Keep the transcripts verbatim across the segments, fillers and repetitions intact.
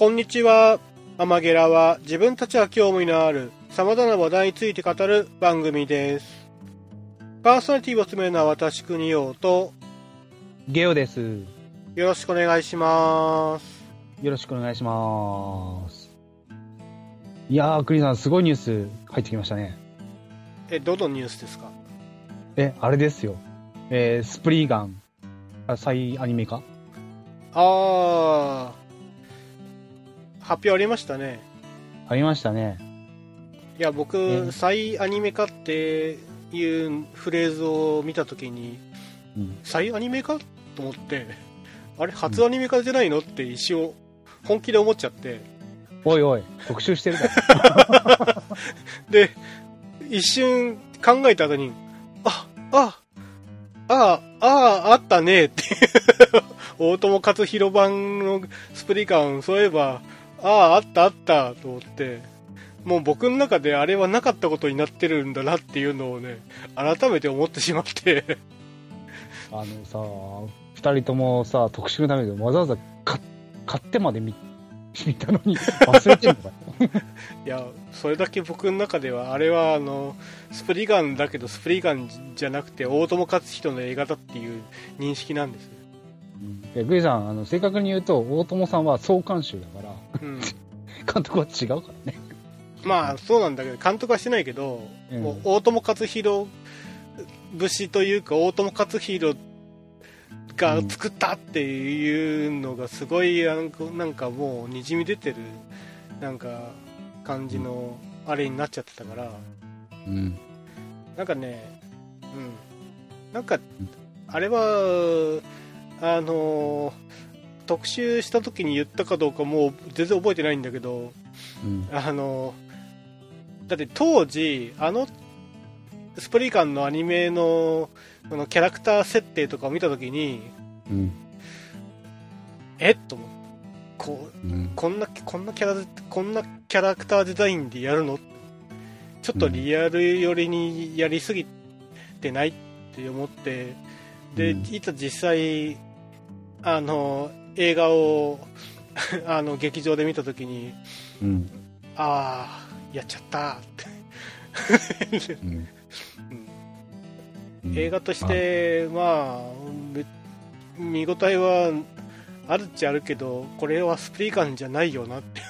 こんにちは。アマゲラは自分たちは興味のある様々な話題について語る番組です。パーソナリティを務めるのは私、国陽とゲオです。 よろしくお願いします。 よろしくお願いします。いやー、クリさん、すごいニュース入ってきましたね。 え、どのニュースですか？ え、あれですよ。えー、スプリーガン、再アニメ化？ あー、発表ありましたね。 ありましたね。 いや、僕、再アニメ化っていうフレーズを見たときに、うん、再アニメ化と思って、あれ、初アニメ化じゃないのって一瞬、本気で思っちゃって。 おいおい、特集してるだろ。 で、一瞬考えた後に、あ、あ、あ、あ、あったねっていう、大友克洋版のスプリガン、そういえば、ああ、あったあったと思って、もう僕の中であれはなかったことになってるんだなっていうのをね、改めて思ってしまって。 あのさ、二人ともさ、特集のためでわざわざ買ってまで見見たのに忘れてるのかよ。 いや、それだけ僕の中ではあれはあのスプリガンだけどスプリガンじゃなくて大友克洋の映画だっていう認識なんです。 うん、グイさん、あの正確に言うと大友さんは総監修だから、うん、監督は違うからね。 まあそうなんだけど、監督はしてないけど、うん、もう大友克洋節というか大友克洋が作ったっていうのがすごいなんかもうにじみ出てるなんか感じのあれになっちゃってたから、うん、なんかね、うん、なんかあれはあの特集した時に言ったかどうかもう全然覚えてないんだけど、うん、あのだって当時あのスプリガンのアニメのこのキャラクター設定とかを見たときに、うん、えっと思ってこう、うん、こんなこんなキャラこんなキャラクターデザインでやるの？ちょっとリアル寄りにやりすぎてないって思って、で、うん、いざ実際あの映画をあの劇場で見たときに、うん、ああやっちゃったって。うんうん、映画として、まあ、見応えはあるっちゃあるけど、これはスプリガンじゃないよなって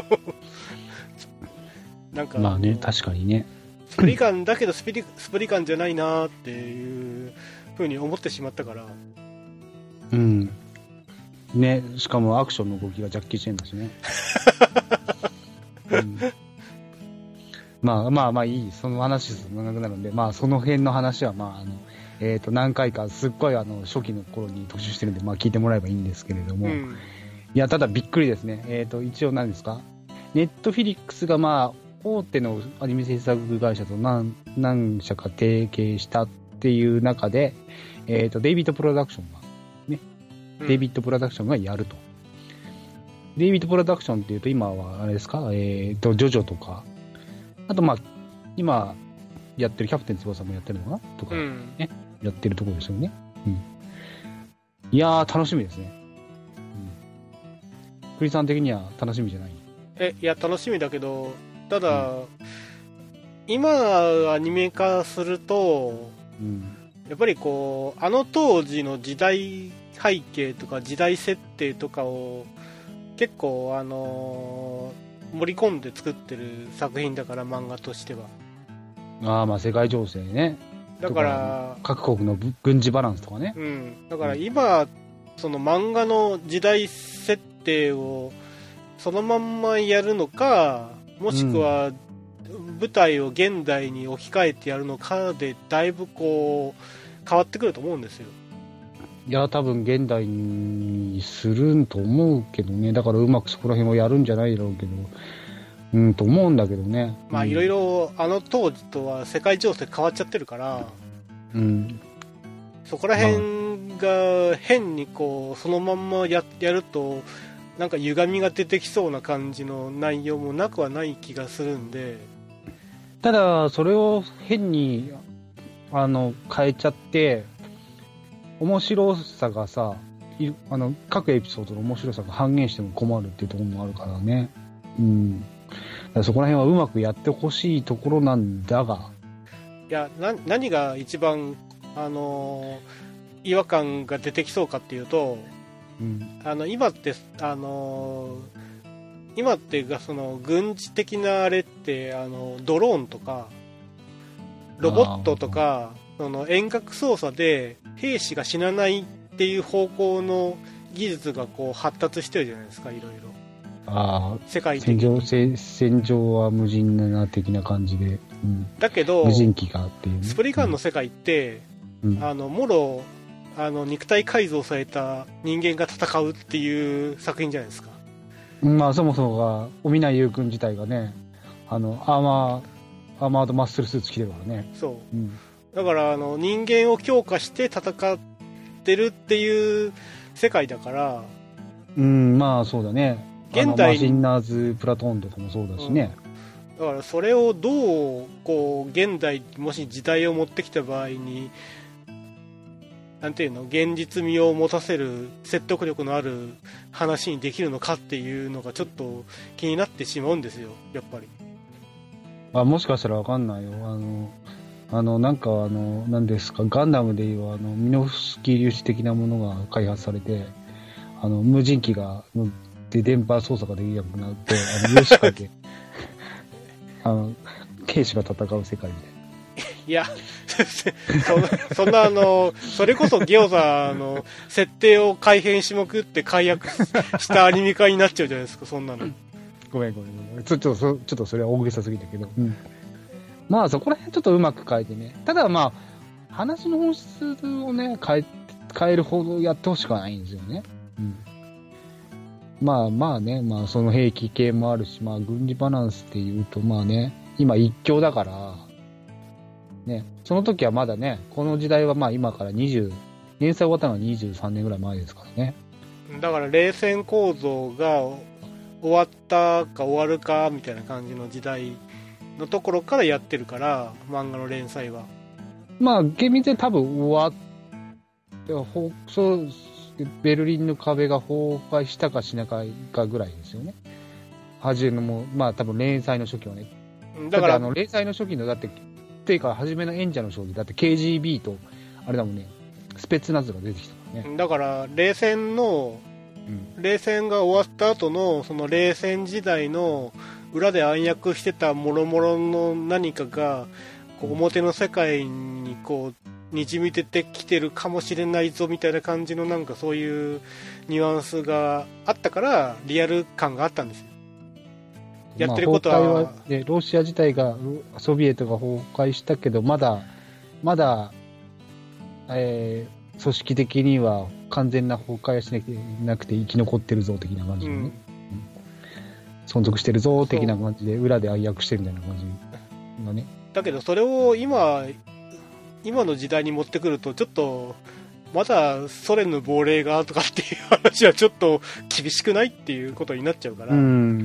なんか、 まあね、確かにね、 スプリガンだけどスプリ、スプリガンじゃないなっていうふうに思ってしまったから。 うんね、しかもアクションの動きがジャッキー・チェンだしね。うん、まあまあまあいい、その話す長くなるんで、まあその辺の話はまああの、えっと何回かすっごいあの初期の頃に特集してるんで、まあ聞いてもらえばいいんですけれども、うん、いやただびっくりですね。えっと一応何ですか、ネットフィリックスがまあ大手のアニメ制作会社と何何社か提携したっていう中で、えっとデイビッドプロダクションがね、うん、デイビッドプロダクションがやると。デイビッドプロダクションっていうと今はあれですか、えっとジョジョとか。あとまあ今やってるキャプテン翼もやってるのかなとか、ね、うん、やってるところですよね、うん、いやー楽しみですね、うん、クリさん的には楽しみじゃない？ え、いや楽しみだけど、ただ、うん、今アニメ化すると、うん、やっぱりこうあの当時の時代背景とか時代設定とかを結構あのー盛り込んで作ってる作品だから、漫画としては。 ああ、まあ世界情勢ね。 だから各国の軍事バランスとかね。 うん。だから今、うん、その漫画の時代設定をそのまんまやるのか、もしくは舞台を現代に置き換えてやるのかでだいぶこう変わってくると思うんですよ。 いや多分現代にすると思うけどね。だからうまくそこら辺をやるんじゃないだろうけど、うんと思うんだけどね。 まあいろいろあの当時とは世界情勢変わっちゃってるから、うん、そこら辺が変にこうそのまんま や, やるとなんか歪みが出てきそうな感じの内容もなくはない気がするんで。 ただそれを変にあの変えちゃって面白さがさいあの各エピソードの面白さが半減しても困るっていうところもあるからね。うん。だからそこら辺はうまくやってほしいところなんだが。 いや、な何が一番、あのー、違和感が出てきそうかっていうと、うん、あの今って、あのー、今ってがその軍事的なあれって、あのドローンとかロボットとかその遠隔操作で兵士が死なないっていう方向の技術がこう発達してるじゃないですか、いろいろ。 ああ、 世界的に戦場、戦場は無人な的な感じで、うん、 だけど無人機がっていう、ね、 スプリガンの世界って、うん、あのもろあの肉体改造された人間が戦うっていう作品じゃないですか。 まあそもそもが尾身優君自体がね、あのアーマーアーマードマッスルスーツ着てるからね。 そう、うん、だからあの人間を強化して戦ってるっていう世界だから、 うん、まあそうだね。現代マシンナーズプラトーンとかもそうだしね、 うん、だからそれをどうこう現代もし時代を持ってきた場合になんていうの現実味を持たせる説得力のある話にできるのかっていうのがちょっと気になってしまうんですよ、やっぱり。 あ、もしかしたらわかんないよ。あのあのなんかあの何ですか、ガンダムでいうあのミノフスキー粒子的なものが開発されて、あの無人機がで電波操作ができなくなって、あのよしかけあの兵士が戦う世界みたいな。 いやそ, そんなあのそれこそギョーザの設定を改変しまくって解約したアニメ化になっちゃうじゃないですか、そんなの。 ごめんごめんごめん、ちょっとそちょっとそれは大げさすぎたけど、うん、まあそこら辺ちょっとうまく変えてね。ただまあ話の本質をね変え変えるほどやってほしくはないんですよね。うん、まあまあね、まあその兵器系もあるし、まあ軍事バランスっていうとまあね、今一強だから。ね、その時はまだね、この時代はまあ今からにじゅう、連載終わったのはにじゅうさんねんぐらい前ですからね。 だから冷戦構造が終わったか終わるかみたいな感じの時代のところからやってるから、漫画の連載は。 まあ厳密に多分終わっそうベルリンの壁が崩壊したかしなかかぐらいですよね。初めのもう、まあ多分連載の初期はね。だからあの連載の初期のだってっていうか初めの演者の将棋だって ケージービー とあれだもんね、スペッツナズが出てきたからね。 だから冷戦の、うん、冷戦が終わった後のその冷戦時代の裏で暗躍してた諸々の何かがこう表の世界にこうにじみ出てきてるかもしれないぞみたいな感じのなんかそういうニュアンスがあったからリアル感があったんですよ。やってることは、まあ、崩壊はね、ロシア自体がソビエトが崩壊したけどまだまだ、えー、組織的には完全な崩壊はしなくて生き残ってるぞ的な感じでね、うん、存続してるぞ的な感じで裏で暗躍してるみたいな感じがね。 だけどそれを今今の時代に持ってくるとちょっとまだソ連の亡霊がとかっていう話はちょっと厳しくないっていうことになっちゃうから、うん、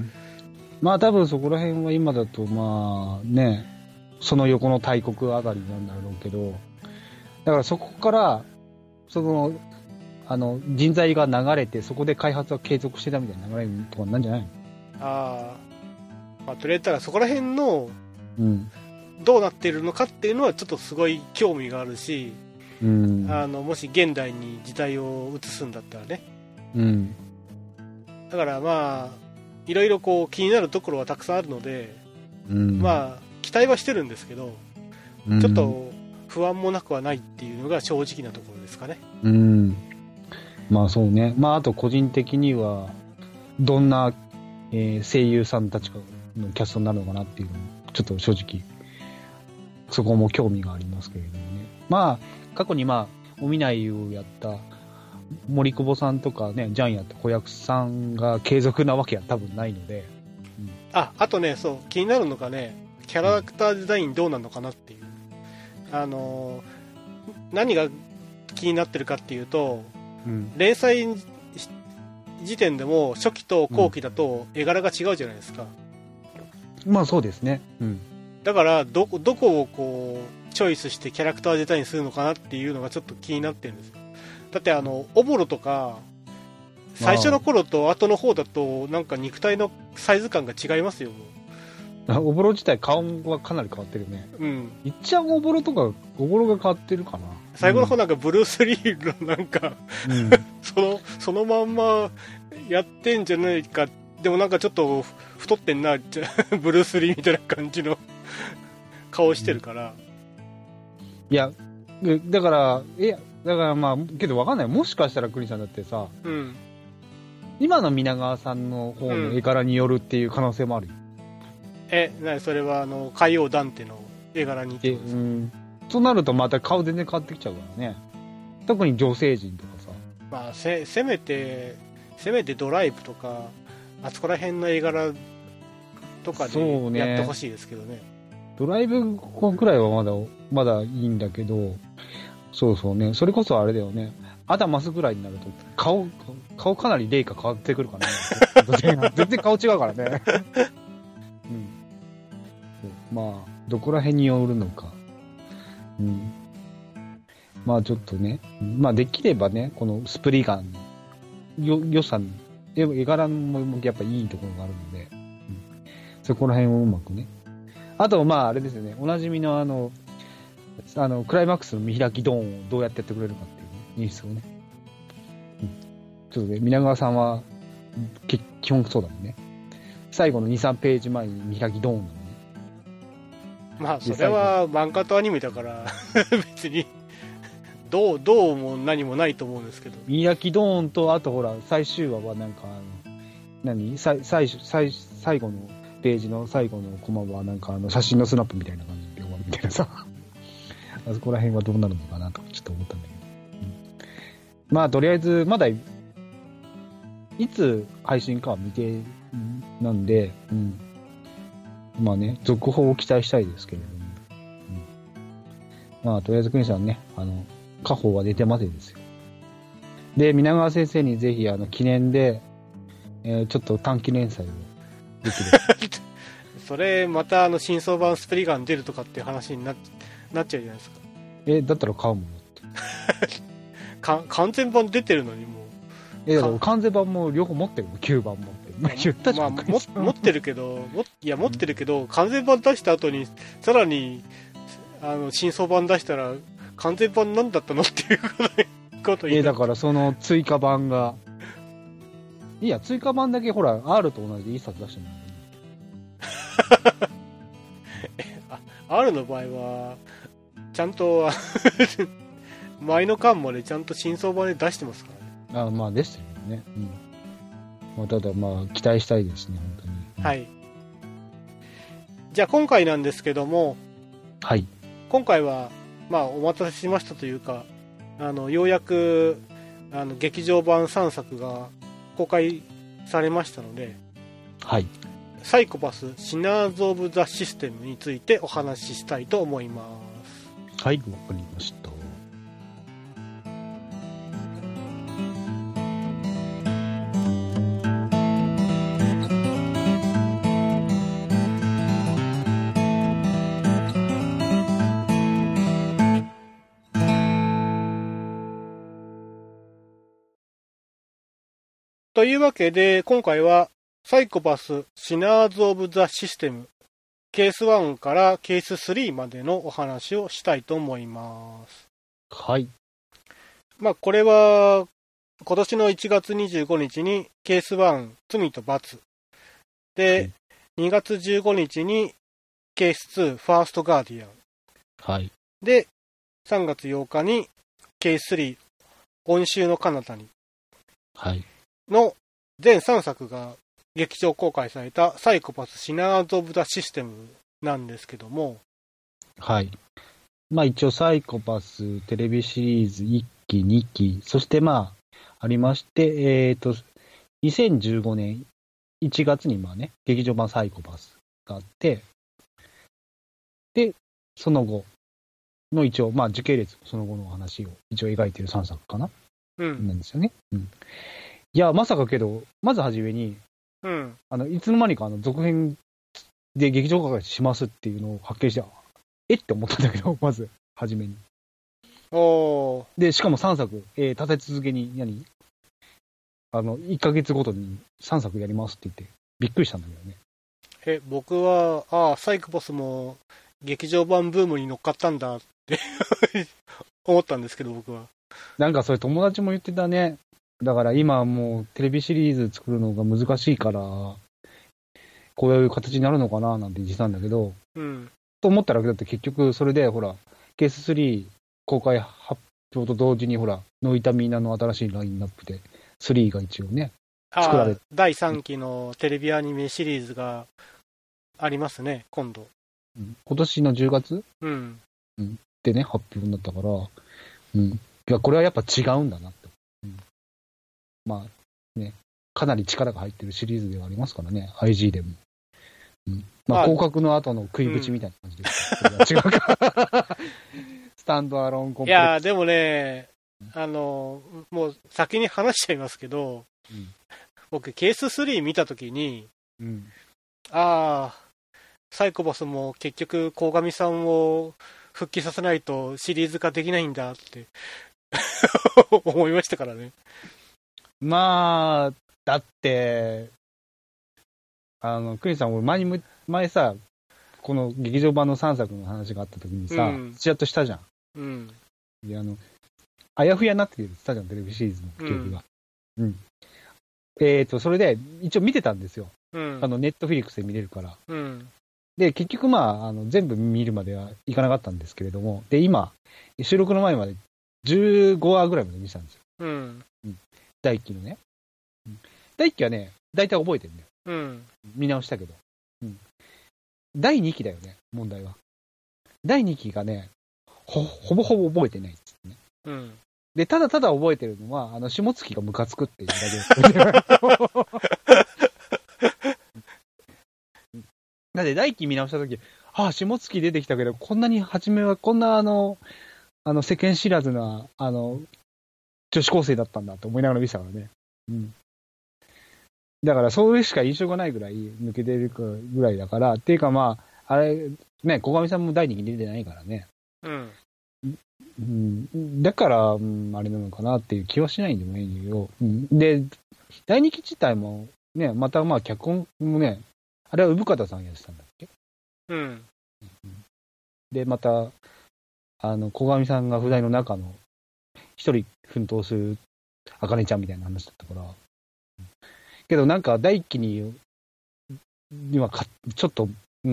まあ多分そこら辺は今だとまあね、その横の大国あたりなんだろうけど、だからそこからそのあの人材が流れてそこで開発が継続してたみたいな流れとかなんじゃないの？ あ、まあとりあえずそこら辺の、 うん、 どうなっているのかっていうのはちょっとすごい興味があるし、うん、あのもし現代に時代を移すんだったらね、 うん、 だからまあいろいろこう気になるところはたくさんあるので、うん、まあ期待はしてるんですけど、うん、ちょっと不安もなくはないっていうのが正直なところですかね。 うん、まあそうね。まああと個人的にはどんな、えー、声優さんたちのキャストになるのかなっていうのもちょっと正直そこも興味がありますけれどもね。まあ過去にまあお見ないをやった森久保さんとかね、ジャンやった子役さんが継続なわけは多分ないので、 うん、ああとね、そう気になるのがね、キャラクターデザインどうなるのかなっていう、あのー、何が気になってるかっていうと、うん、連載時点でも初期と後期だと絵柄が違うじゃないですか、 うん、まあそうですね、うん、 だからどこ、どこをこうチョイスしてキャラクターデザインするのかなっていうのがちょっと気になってるんですよ。 だってあのオボロとか最初の頃と後の方だとなんか肉体のサイズ感が違いますよ。 オボロ自体顔はかなり変わってるよね。 うん。 いっちゃんオボロとかオボロが変わってるかな。 最後の方なんかブルース・リーのなんか、うん、そのそのまんまやってんじゃないか。でもなんかちょっと太ってんなブルース・リーみたいな感じの顔してるから、 いやだからいやだからまあけど分かんない。もしかしたらクリさんだってさ、 うん、 今の皆川さんの方の絵柄によるっていう可能性もあるよ。 うん、えなにそれはあの海王ダンテの絵柄にってことですか？うん、 となるとまた顔全然変わってきちゃうからね。特に女性陣とかさ、 まあせせめてせめてドライブとかあそこら辺の絵柄とかでやってほしいですけどね。 ドライブくらいはまだまだいいんだけど、そうそうね。それこそあれだよね。アダマスぐらいになると顔顔かなり霊化変わってくるからね。全然顔違うからね。うん。まあどこら辺によるのか。うん。まあちょっとね。まあできればね、このスプリガンのよ良さに絵柄もやっぱいいところがあるので、うん、そこら辺をうまくね。あとまああれですよね。おなじみのあの。あのクライマックスの見開きドーンをどうやってやってくれるかっていう、ね、演出をね、うん、ちょっとね皆川さんは基本そうだもんね。最後の にさんページ前に見開きドーンだもんね。 まあそれは漫画とアニメだから別にどうどうも何もないと思うんですけど、 見開きドーンとあとほら最終話はなんかあの何最最最最後のページの最後のコマはなんかあの写真のスナップみたいな感じで終わるみたいなさあそこら辺はどうなるのかなとちょっと思ったんだけど、うん、まあとりあえずまだいつ配信かは未定なんで、うん、まあね続報を期待したいですけれども、うん、まあとりあえずクニさんねあの家宝は出てませんですよ。で皆川先生にぜひあの記念で、えー、ちょっと短期連載をできるそれまたあの新装版スプリガン出るとかっていう話になっなっちゃうじゃないですか。 えだったら買うもんか完全版出てるのにもうえだから完全版も両方持ってるのきゅうばん持ってる、まあ、言ったじゃん、まあ、 も持ってるけどもいや持ってるけど、うん、完全版出した後にさらにあの新装版出したら完全版なんだったのっていうこと言えだからその追加版がいや追加版だけほら R と同じでいっさつ出してるの R の場合はちゃんと前の巻までちゃんと新装版で出してますからね。あまあですよね、うんまあ、ただまあ期待したいですね本当に、 うん、はい。じゃあ今回なんですけども、 はい今回はまあお待たせしましたというかあのようやくあの劇場版さんさくが公開されましたので、 はいサイコパスシナーズ・オブ・ザ・システムについてお話ししたいと思います。 はい、わかりました。 というわけで今回はサイコパスシナーズ・オブ・ザ・システムケースワンからケーススリーまでのお話をしたいと思います。 はい。 まあこれは今年のいちがつにじゅうごにちにケースワン罪と罰で、はい、にがつじゅうごにちにケースツーファーストガーディアン、 はい、 でさんがつようかにケーススリー今週の彼方にの全さんさくが劇場公開されたサイコパスシナーズ・オブ・ザ・システムなんですけども、 はい。まあ一応サイコパステレビシリーズいっき、にき、そしてまあありまして、えっと、にせんじゅうごねんいちがつにまあね、劇場版サイコパスがあって、で、その後の一応、まあ時系列、その後の話を一応描いているさんさくかな、 うん、 なんですよね。うん。いや、まさかけど、まずはじめに、 うん、 あのいつの間にかあの続編で劇場公開しますっていうのを発見して、えって思ったんだけど、まずはじめにおで、しかもさんさく、えー、立て続けに、何あの、いっかげつごとにさんさくやりますって言って、びっくりしたんだけどね。 え、僕は、ああ、サイクボスも劇場版ブームに乗っかったんだって思ったんですけど、僕は。 なんかそれ友達も言ってたね。だから今はもうテレビシリーズ作るのが難しいから、こういう形になるのかななんて言ってたんだけど、 うん。 と思ったらだって結局それでほら、ケーススリー公開発表と同時にほら、ノイタミーナの新しいラインナップで、スリーが一応ね、作られて。 だいさんきのテレビアニメシリーズがありますね、今度。 うん、今年のじゅうがつ、 うん、 うん、でね、発表になったから、うん。いや、これはやっぱ違うんだなって。うん、まあ、ね、かなり力が入ってるシリーズではありますからね、アイジー でも。うん、まあ、降格の後の食いぶちみたいな感じです。うん、違うか。スタンドアローンコンプレックス。 いや、でもね、あの、もう先に話しちゃいますけど、うん、僕、ケーススリー見たときに、うん、ああ、サイコボスも結局、鴻上さんを復帰させないとシリーズ化できないんだって思いましたからね。 まあ、だって、あの、クリスさん、俺前に、前さ、この劇場版のさんさくの話があった時にさ、うん、ちらっとしたじゃん。うん。で、あの、あやふやになってるって言ったじゃん、テレビシリーズの記憶が。うん。うん、えっと、それで、一応見てたんですよ。うん。あの、ネットフィリックスで見れるから。うん。で、結局まあ、あの、全部見るまではいかなかったんですけれども、で、今、収録の前までじゅうごわぐらいまで見てたんですよ。うん。うん、だいいっきのね。うん、だいいっきはね、大体覚えてるんだよ。うん。見直したけど。うん。だいにきだよね、問題は。だいにきがね、ほ、ほぼほぼ覚えてないっつってね。うん。で、ただただ覚えてるのは、あの、下月がムカつくっていうだけだってだいいっき見直したとき、ああ、下月出てきたけど、こんなに初めはこんなあの、あの、世間知らずな、あの、女子高生だったんだって思いながら見てたからね。うん。だから、それしか印象がないぐらい抜けてるぐらいだから、っていうかまあ、あれ、ね、小上さんもだいにき出てないからね。うん。うん、だから、うん、あれなのかなっていう気はしないんでもいいよ。うん、で、だいにき自体も、ね、またまあ、脚本もね、あれは産方さんやってたんだっけ？うん。で、また、あの、小上さんが不在の中の、一人奮闘する、あかねちゃんみたいな話だったから。けどなんか、だいいっきに、にはか、ちょっと、うん、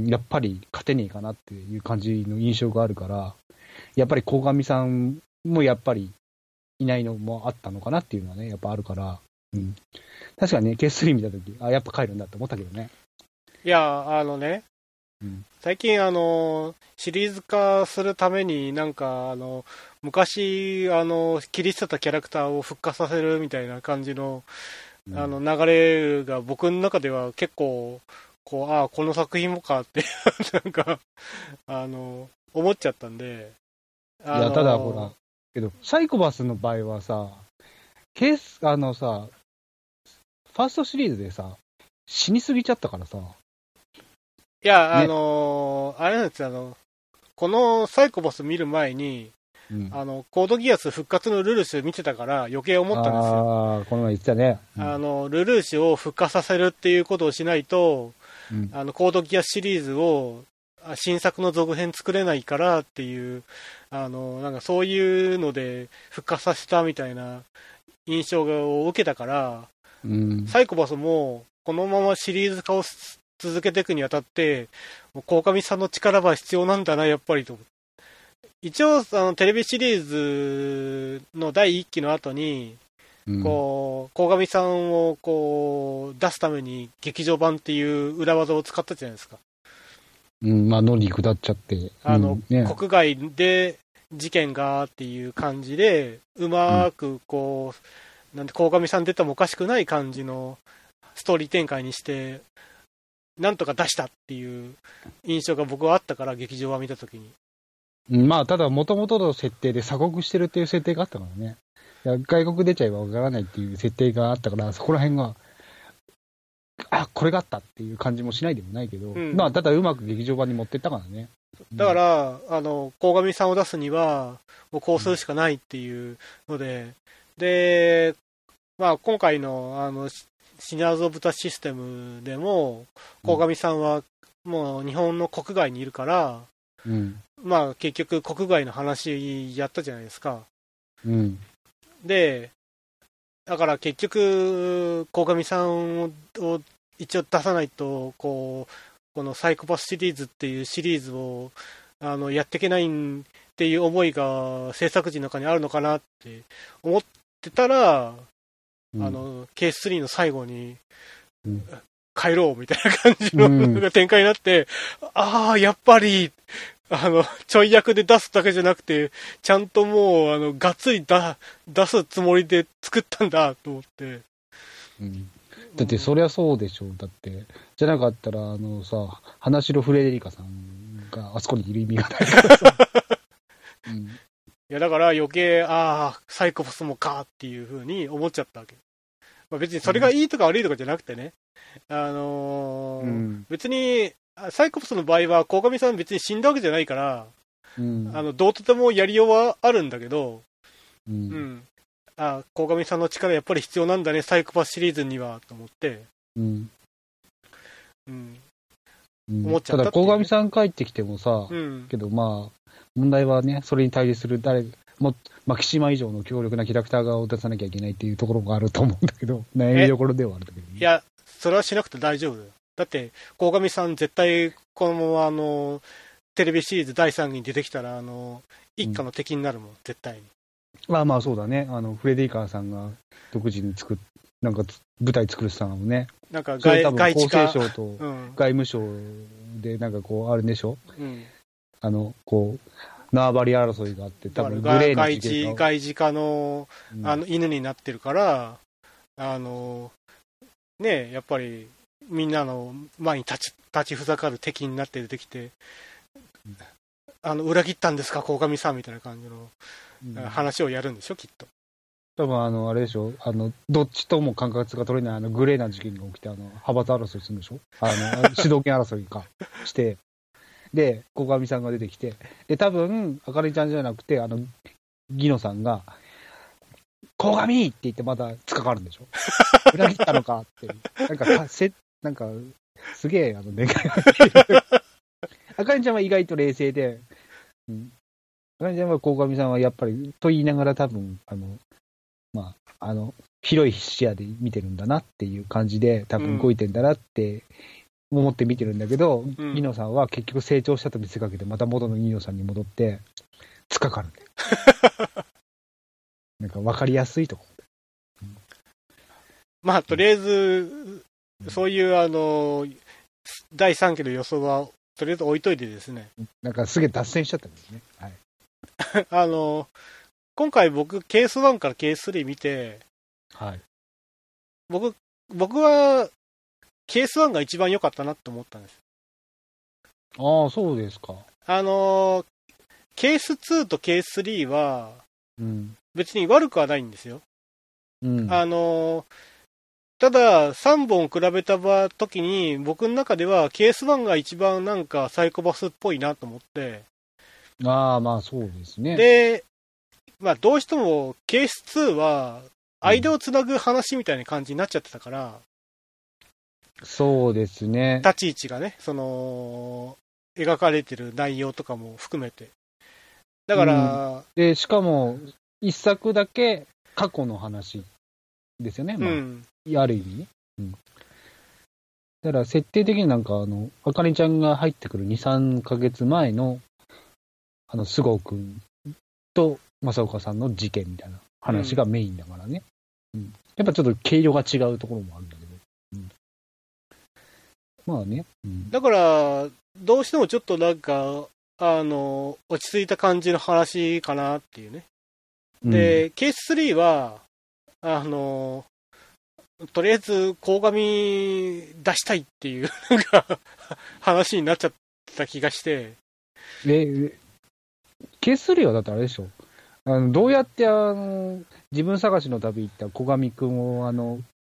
やっぱり勝てねえかなっていう感じの印象があるから、やっぱり鴻上さんもやっぱりいないのもあったのかなっていうのはね、やっぱあるから、うん、確かにね、ケーススリー見たとき、あ、やっぱ帰るんだって思ったけどね。 いや、あのね、うん、最近あの、シリーズ化するためになんか、あの、昔、あの、切り捨てたキャラクターを復活させるみたいな感じの、うん、あの、流れが僕の中では結構、こう、ああ、この作品もかって、なんか、あの、思っちゃったんで、 いや、ただほら、けど、サイコパスの場合はさ、ケース、あのさ、ファーストシリーズでさ、死にすぎちゃったからさ。 いや、ね、あのー、あれなんですよ、あの、このサイコパス見る前に、うん、あの、コードギアス復活のルルーシュ見てたから余計思ったんですよ。 ああ、この前言ってたね。 うん、あの、ルルーシュを復活させるっていうことをしないと、うん、あの、コードギアスシリーズを新作の続編作れないからっていう、あの、なんかそういうので復活させたみたいな印象を受けたから、うん、サイコパスもこのままシリーズ化を続けていくにあたって、鴻上さんの力は必要なんだな、やっぱりと。一応、あの、テレビシリーズのだいいっきの後に、うん、こう、鴻上さんをこう、出すために劇場版っていう裏技を使ったじゃないですか。 うん、まあ、乗り下っちゃって。 あの、うんね、国外で事件がっていう感じで、うまくこう、うん、なんて、鴻上さん出てもおかしくない感じのストーリー展開にして、なんとか出したっていう印象が僕はあったから、劇場は見たときに。 まあ、ただ、もともとの設定で鎖国してるっていう設定があったからね。いや外国出ちゃえばわからないっていう設定があったから、そこら辺が、 あ、これがあったっていう感じもしないでもないけど、 うん、 まあ、ただうまく劇場版に持ってったからね。 だから、あの、鴻上さんを出すには、もうこうするしかないっていうので、で、まあ、今回の、あの、シナーズ・オブ・ザ・システムでも、鴻上さんはもう日本の国外にいるから、 うん、 まあ、結局国外の話やったじゃないですか。 うん、 で、だから結局、鴻上さんを一応出さないと、こう、このサイコパスシリーズっていうシリーズをあのやっていけないっていう思いが制作陣の中にあるのかなって思ってたら、うん、あのケーススリーの最後に、うん、帰ろうみたいな感じの、うん、展開になって、ああ、やっぱりあのちょい役で出すだけじゃなくて、ちゃんともうあのがっつりだ出すつもりで作ったんだと思って。 うん、だってそりゃそうでしょう。だってじゃなかったらあのさ、花城フレデリカさんがあそこにいる意味がないからさ、 うん、いやだから余計ああサイコパスもかっていう風に思っちゃったわけ、まあ、別にそれがいいとか悪いとかじゃなくてね、あのーうん、別にサイコパスの場合は鴻上さん別に死んだわけじゃないから、うん、あのどうとでもやりようはあるんだけど、うん、うん、あ鴻上さんの力やっぱり必要なんだねサイコパスシリーズにはと思って、うんうんうん、思っちゃった、ね、ただ鴻上さん帰ってきてもさ、うん、けどまあ問題はね、それに対立する誰もマキシマ以上の強力なキャラクターを出さなきゃいけないっていうところがあると思うんだけど、悩みどころではあるんだけど、ね、 いやそれはしなくて大丈夫だよ。だって鴻上さん絶対このままあのテレビシリーズだいさんきに出てきたらあの一家の敵になるもん、うん、絶対に。 まあまあそうだね、あのフレデリカーさんが独自に作っなんか舞台作る人なのね。 なんか外外地か厚生省と外務省でなんかこうあるんでしょ、うん、あのこう縄張り争いがあって、多分グレーな外地外地化の、うん、あの犬になってるから、あのねやっぱりみんなの前に立ち立ちふさがる敵になって出てきて、うん、あの裏切ったんですか鴻上さんみたいな感じの、うん、話をやるんでしょきっと。 多分あのあれでしょ、あのどっちとも感覚が取れないあのグレーな事件が起きて、あの派閥争いするんでしょ、あの主導権争いかして、で鴻上さんが出てきて、で多分あかりちゃんじゃなくてあのギノさんが鴻上って言ってまた突っかかるんでしょ裏切ったのかってなんかかせなんかすげえあの願いがあかりちゃんは意外と冷静で、うん、あかりちゃんは鴻上さんはやっぱりと言いながら多分あのまあ、あの広い視野で見てるんだなっていう感じで多分動いてんだなって思って見てるんだけど、うん、ギノさんは結局成長したと見せかけてまた元のギノさんに戻って突っかかるんだよなんか分かりやすいとこ、うん、 まあとりあえず、うん、そういうあのだいさんきの予想はとりあえず置いといてですね、 なんかすげえ脱線しちゃったんですね、はいあの今回僕ケースワンからケーススリー見て、はい、僕僕はケースワンが一番良かったなと思ったんです。 ああそうですか。 あのケースツーとケーススリーは、うん、別に悪くはないんですよ、うん、あのたださんぼん比べたときに僕の中ではケースワンが一番なんかサイコパスっぽいなと思って。 ああまあそうですね。 でまあ、どうしてもケースツーは間をつなぐ話みたいな感じになっちゃってたから、 うん、そうですね、 立ち位置がね、その描かれてる内容とかも含めてだから、 うん、でしかも一作だけ過去の話ですよね、まあうん、ある意味ね、うん、だから設定的になんかあのあかりちゃんが入ってくる にさんかげつまえのあの菅生君と正岡さんの事件みたいな話がメインだからね、うんうん、やっぱちょっと毛色が違うところもあるんだけど、うん、まあね、うん、 だからどうしてもちょっとなんかあの落ち着いた感じの話かなっていうね。で、うん、ケーススリーはあのとりあえず鴻上出したいっていう話になっちゃった気がして。 えケーススリーはだってあれでしょ、あのどうやってあの自分探しの旅行った鴻上君をあの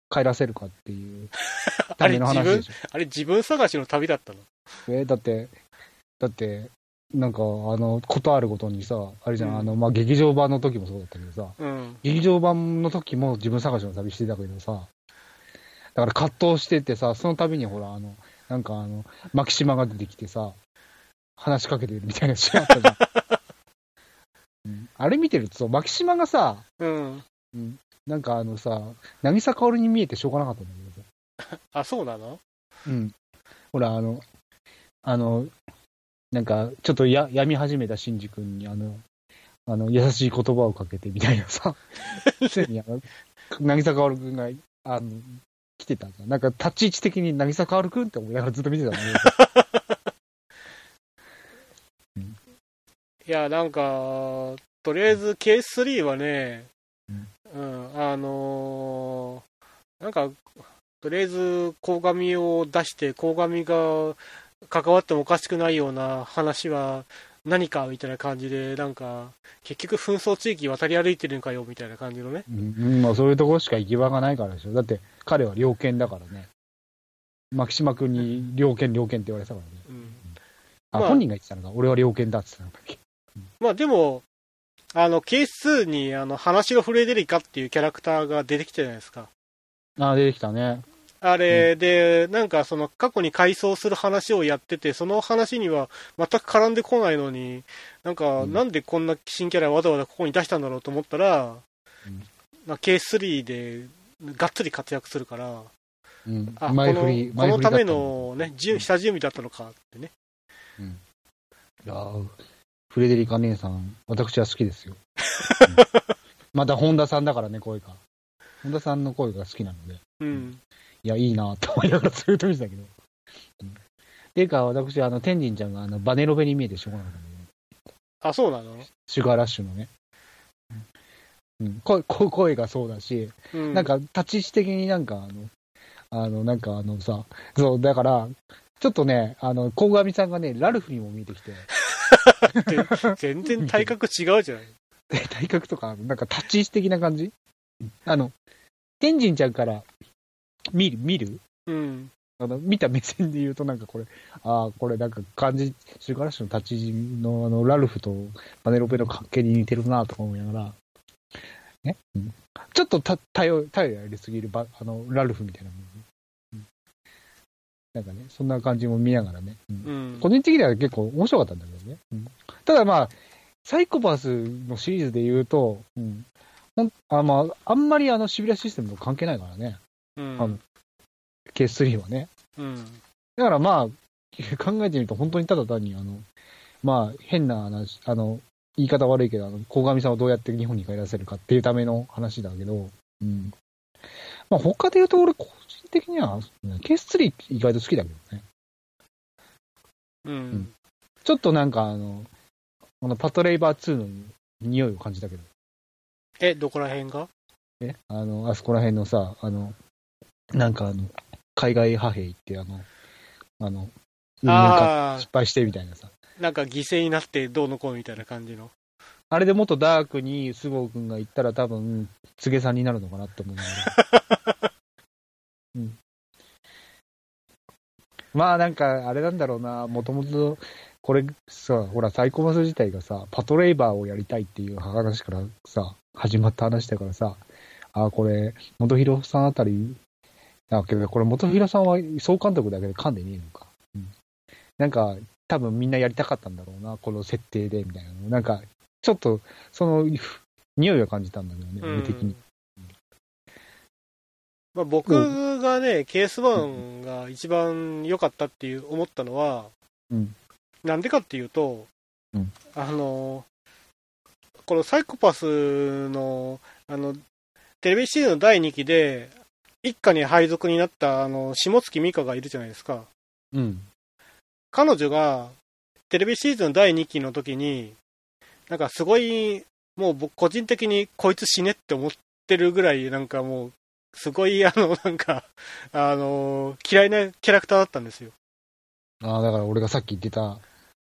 帰らせるかっていうあれための話自分でしょ。 あれ自分探しの旅だったの？ えーだってだってなんかあのことあるごとにさ、あれじゃん、 うんあのまあ劇場版の時もそうだったけどさ、 うん劇場版の時も自分探しの旅してたけどさ、だから葛藤しててさ、その度にほらあのなんかあのマキシマが出てきてさ、話しかけてるみたいなシーンあったじゃん。うん、あれ見てるとマキシマがさ、 うんうん、なんかあのさ、渚カオルに見えてしょうがなかったんだけどさ。 あ、そうなの？ うん。ほら、あの、あの、なんか、ちょっとや病み始めたシンジ君に、あの、あの、優しい言葉をかけてみたいなさ、ついにあの、渚カオル君が、あの、来てたんだ。なんか、立ち位置的に渚カオル君って思いながらずっと見てたんだけど。うん、 いや、なんか、とりあえず ケースリー はね、うん、うん、あのー、なんか、とりあえず、鴻上を出して、鴻上が関わってもおかしくないような話は何かみたいな感じで、なんか、結局紛争地域渡り歩いてるんかよみたいな感じのね。 うん、まあそういうところしか行き場がないからでしょ。だって彼は猟犬だからね。マキシマ君に猟犬猟犬って言われてたからね。うん、あ、まあ、本人が言ってたのか、俺は猟犬だって言ってたんだっけ。 うん、まあでも、あの、ケースツーに、あの、話がフレデリカっていうキャラクターが出てきてるじゃないですか。 ああ、出てきたね。 あれ、うん、で、なんかその過去に回想する話をやってて、その話には全く絡んでこないのに、なんか、なんでこんな新キャラわざわざここに出したんだろうと思ったら、うん、ケーススリーでがっつり活躍するから、 うん、 あ、この、このためのね、下準備だったのかってね。 うん、いやフレデリカ姉さん、私は好きですよ。うん、また本田さんだからね、声が。本田さんの声が好きなので。 うん。 いや、いいなと思いながらずっと見てたけど。うん、っていうか、私、あの、天神ちゃんがあのバネロベに見えてしょうがなかったんで、ね。 あ、そうなの？ シュガーラッシュのね。うん、声, 声がそうだし、うん、なんか、立ち位置的になんか、あの、あの、なんかあのさ、そう、だから、ちょっとね、あの、鴻上さんがね、ラルフにも見えてきて。 全然体格違うじゃない。 体格とか、なんか立ち位置的な感じ？あの、天神ちゃんから見る、見る？ うん。 あの、見た目線で言うとなんかこれ、ああ、これなんか感じ、シュガーラッシュの立ち位置のあの、ラルフとバネロペの関係に似てるなとか思いながら、ね、うん、ちょっとた頼りやりすぎるばあのラルフみたいなもの、うん、なんかね、そんな感じも見ながらね、うんうん、個人的には結構面白かったんだけどね、うん、ただまあサイコパスのシリーズで言うと、うん、ほんあまあ、あんまりあのシビラシステムと関係ないからね、うん、あのケーススリーはね、うん、だからまあ考えてみると本当にただ単にあのまあ変な話、あの言い方悪いけど、あの、鴻上さんをどうやって日本に帰らせるかっていうための話だけど、うん。まあ、他で言うと俺、個人的には、ケーススリー意外と好きだけどね。 うん。うん、 ちょっとなんか、あの、あのパトレイバーツーの匂いを感じたけど。 え、どこら辺が？ え、あの、あそこら辺のさ、あの、なんかあの、海外派兵行って、あの、あの、あ失敗してみたいなさ。 なんか犠牲になってどうのこうみたいな感じの。 あれでもっとダークに菅生君が行ったら多分、柘植さんになるのかなって思うながら。うん。まあなんか、あれなんだろうな、もともと、これさ、ほら、サイコパス自体がさ、パトレイバーをやりたいっていう話からさ、始まった話だからさ、あ、これ、元弘さんあたり、だけど、これ元弘さんは総監督だけで噛んでねえのか。うん。なんか、多分みんなやりたかったんだろうな、この設定で、みたいな。なんか、ちょっと、その、匂いを感じたんだけどね、俺的に。 まあ、僕がね、ケースワンが一番良かったっていう思ったのは、うん、なんでかっていうと、うん、あの、このサイコパスの、あの、テレビシリーズのだいにきで、一家に配属になった、あの、下月美香がいるじゃないですか。 うん。 彼女が、テレビシーズンだいにきの時に、なんかすごい、もう僕個人的にこいつ死ねって思ってるぐらい、なんかもう、すごい、あの、なんか、あの、嫌いなキャラクターだったんですよ。 ああ、だから俺がさっき言ってた、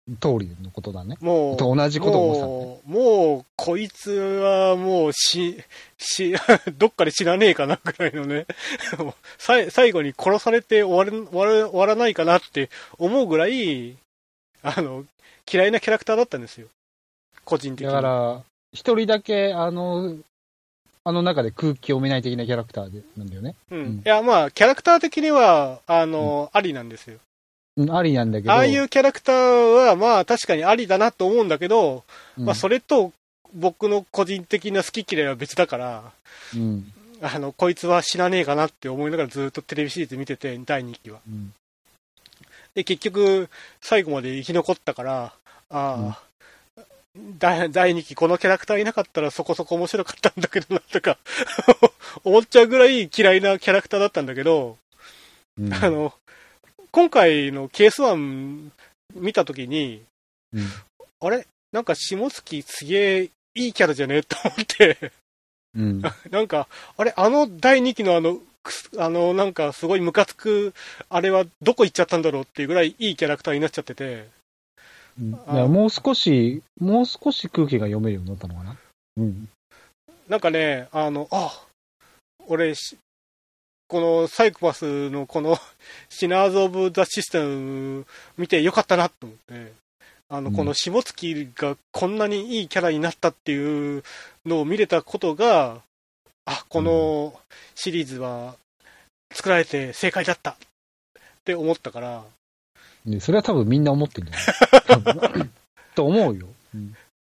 通りのことだね。 もう、 と同じことを思ってたんだね。 もう、もう、こいつはもうし、し、どっかで死なねえかなぐらいのね、さ最後に殺されて終わる終わる終わらないかなって思うぐらい、あの、嫌いなキャラクターだったんですよ。個人的に。 だから、一人だけ、あの、あの中で空気読めない的なキャラクターでなんだよね。 うん。うん、いや、まあ、キャラクター的には、あの、うん、ありなんですよ。 ありなんだけど。 ああいうキャラクターは、まあ、確かにありだなと思うんだけど、うん、まあ、それと、僕の個人的な好き嫌いは別だから、うん、あの、こいつは死なねえかなって思いながらずっとテレビシリーズ見てて、だいにきは。うん、で、結局、最後まで生き残ったから、ああ、うん、だいにきこのキャラクターいなかったらそこそこ面白かったんだけどな、とか思っちゃうぐらい嫌いなキャラクターだったんだけど、うん、あの、今回のケースワン見たときに、うん、あれなんか下月すげえいいキャラじゃねえと思って、うん、なんか、あれあのだいにきのあの、あの、なんかすごいムカつく、あれはどこ行っちゃったんだろうっていうぐらいいいキャラクターになっちゃってて。 うん、いやもう少し、もう少し空気が読めるようになったのかな。うん。 なんかね、あの、あ、俺、このサイコパスのこのシナーズ・オブ・ザ・システム見てよかったなと思って、あの、この下月がこんなにいいキャラになったっていうのを見れたことが、あ、このシリーズは作られて正解だったって思ったから。 ね、それは多分みんな思ってるんじゃないと思うよ、うん。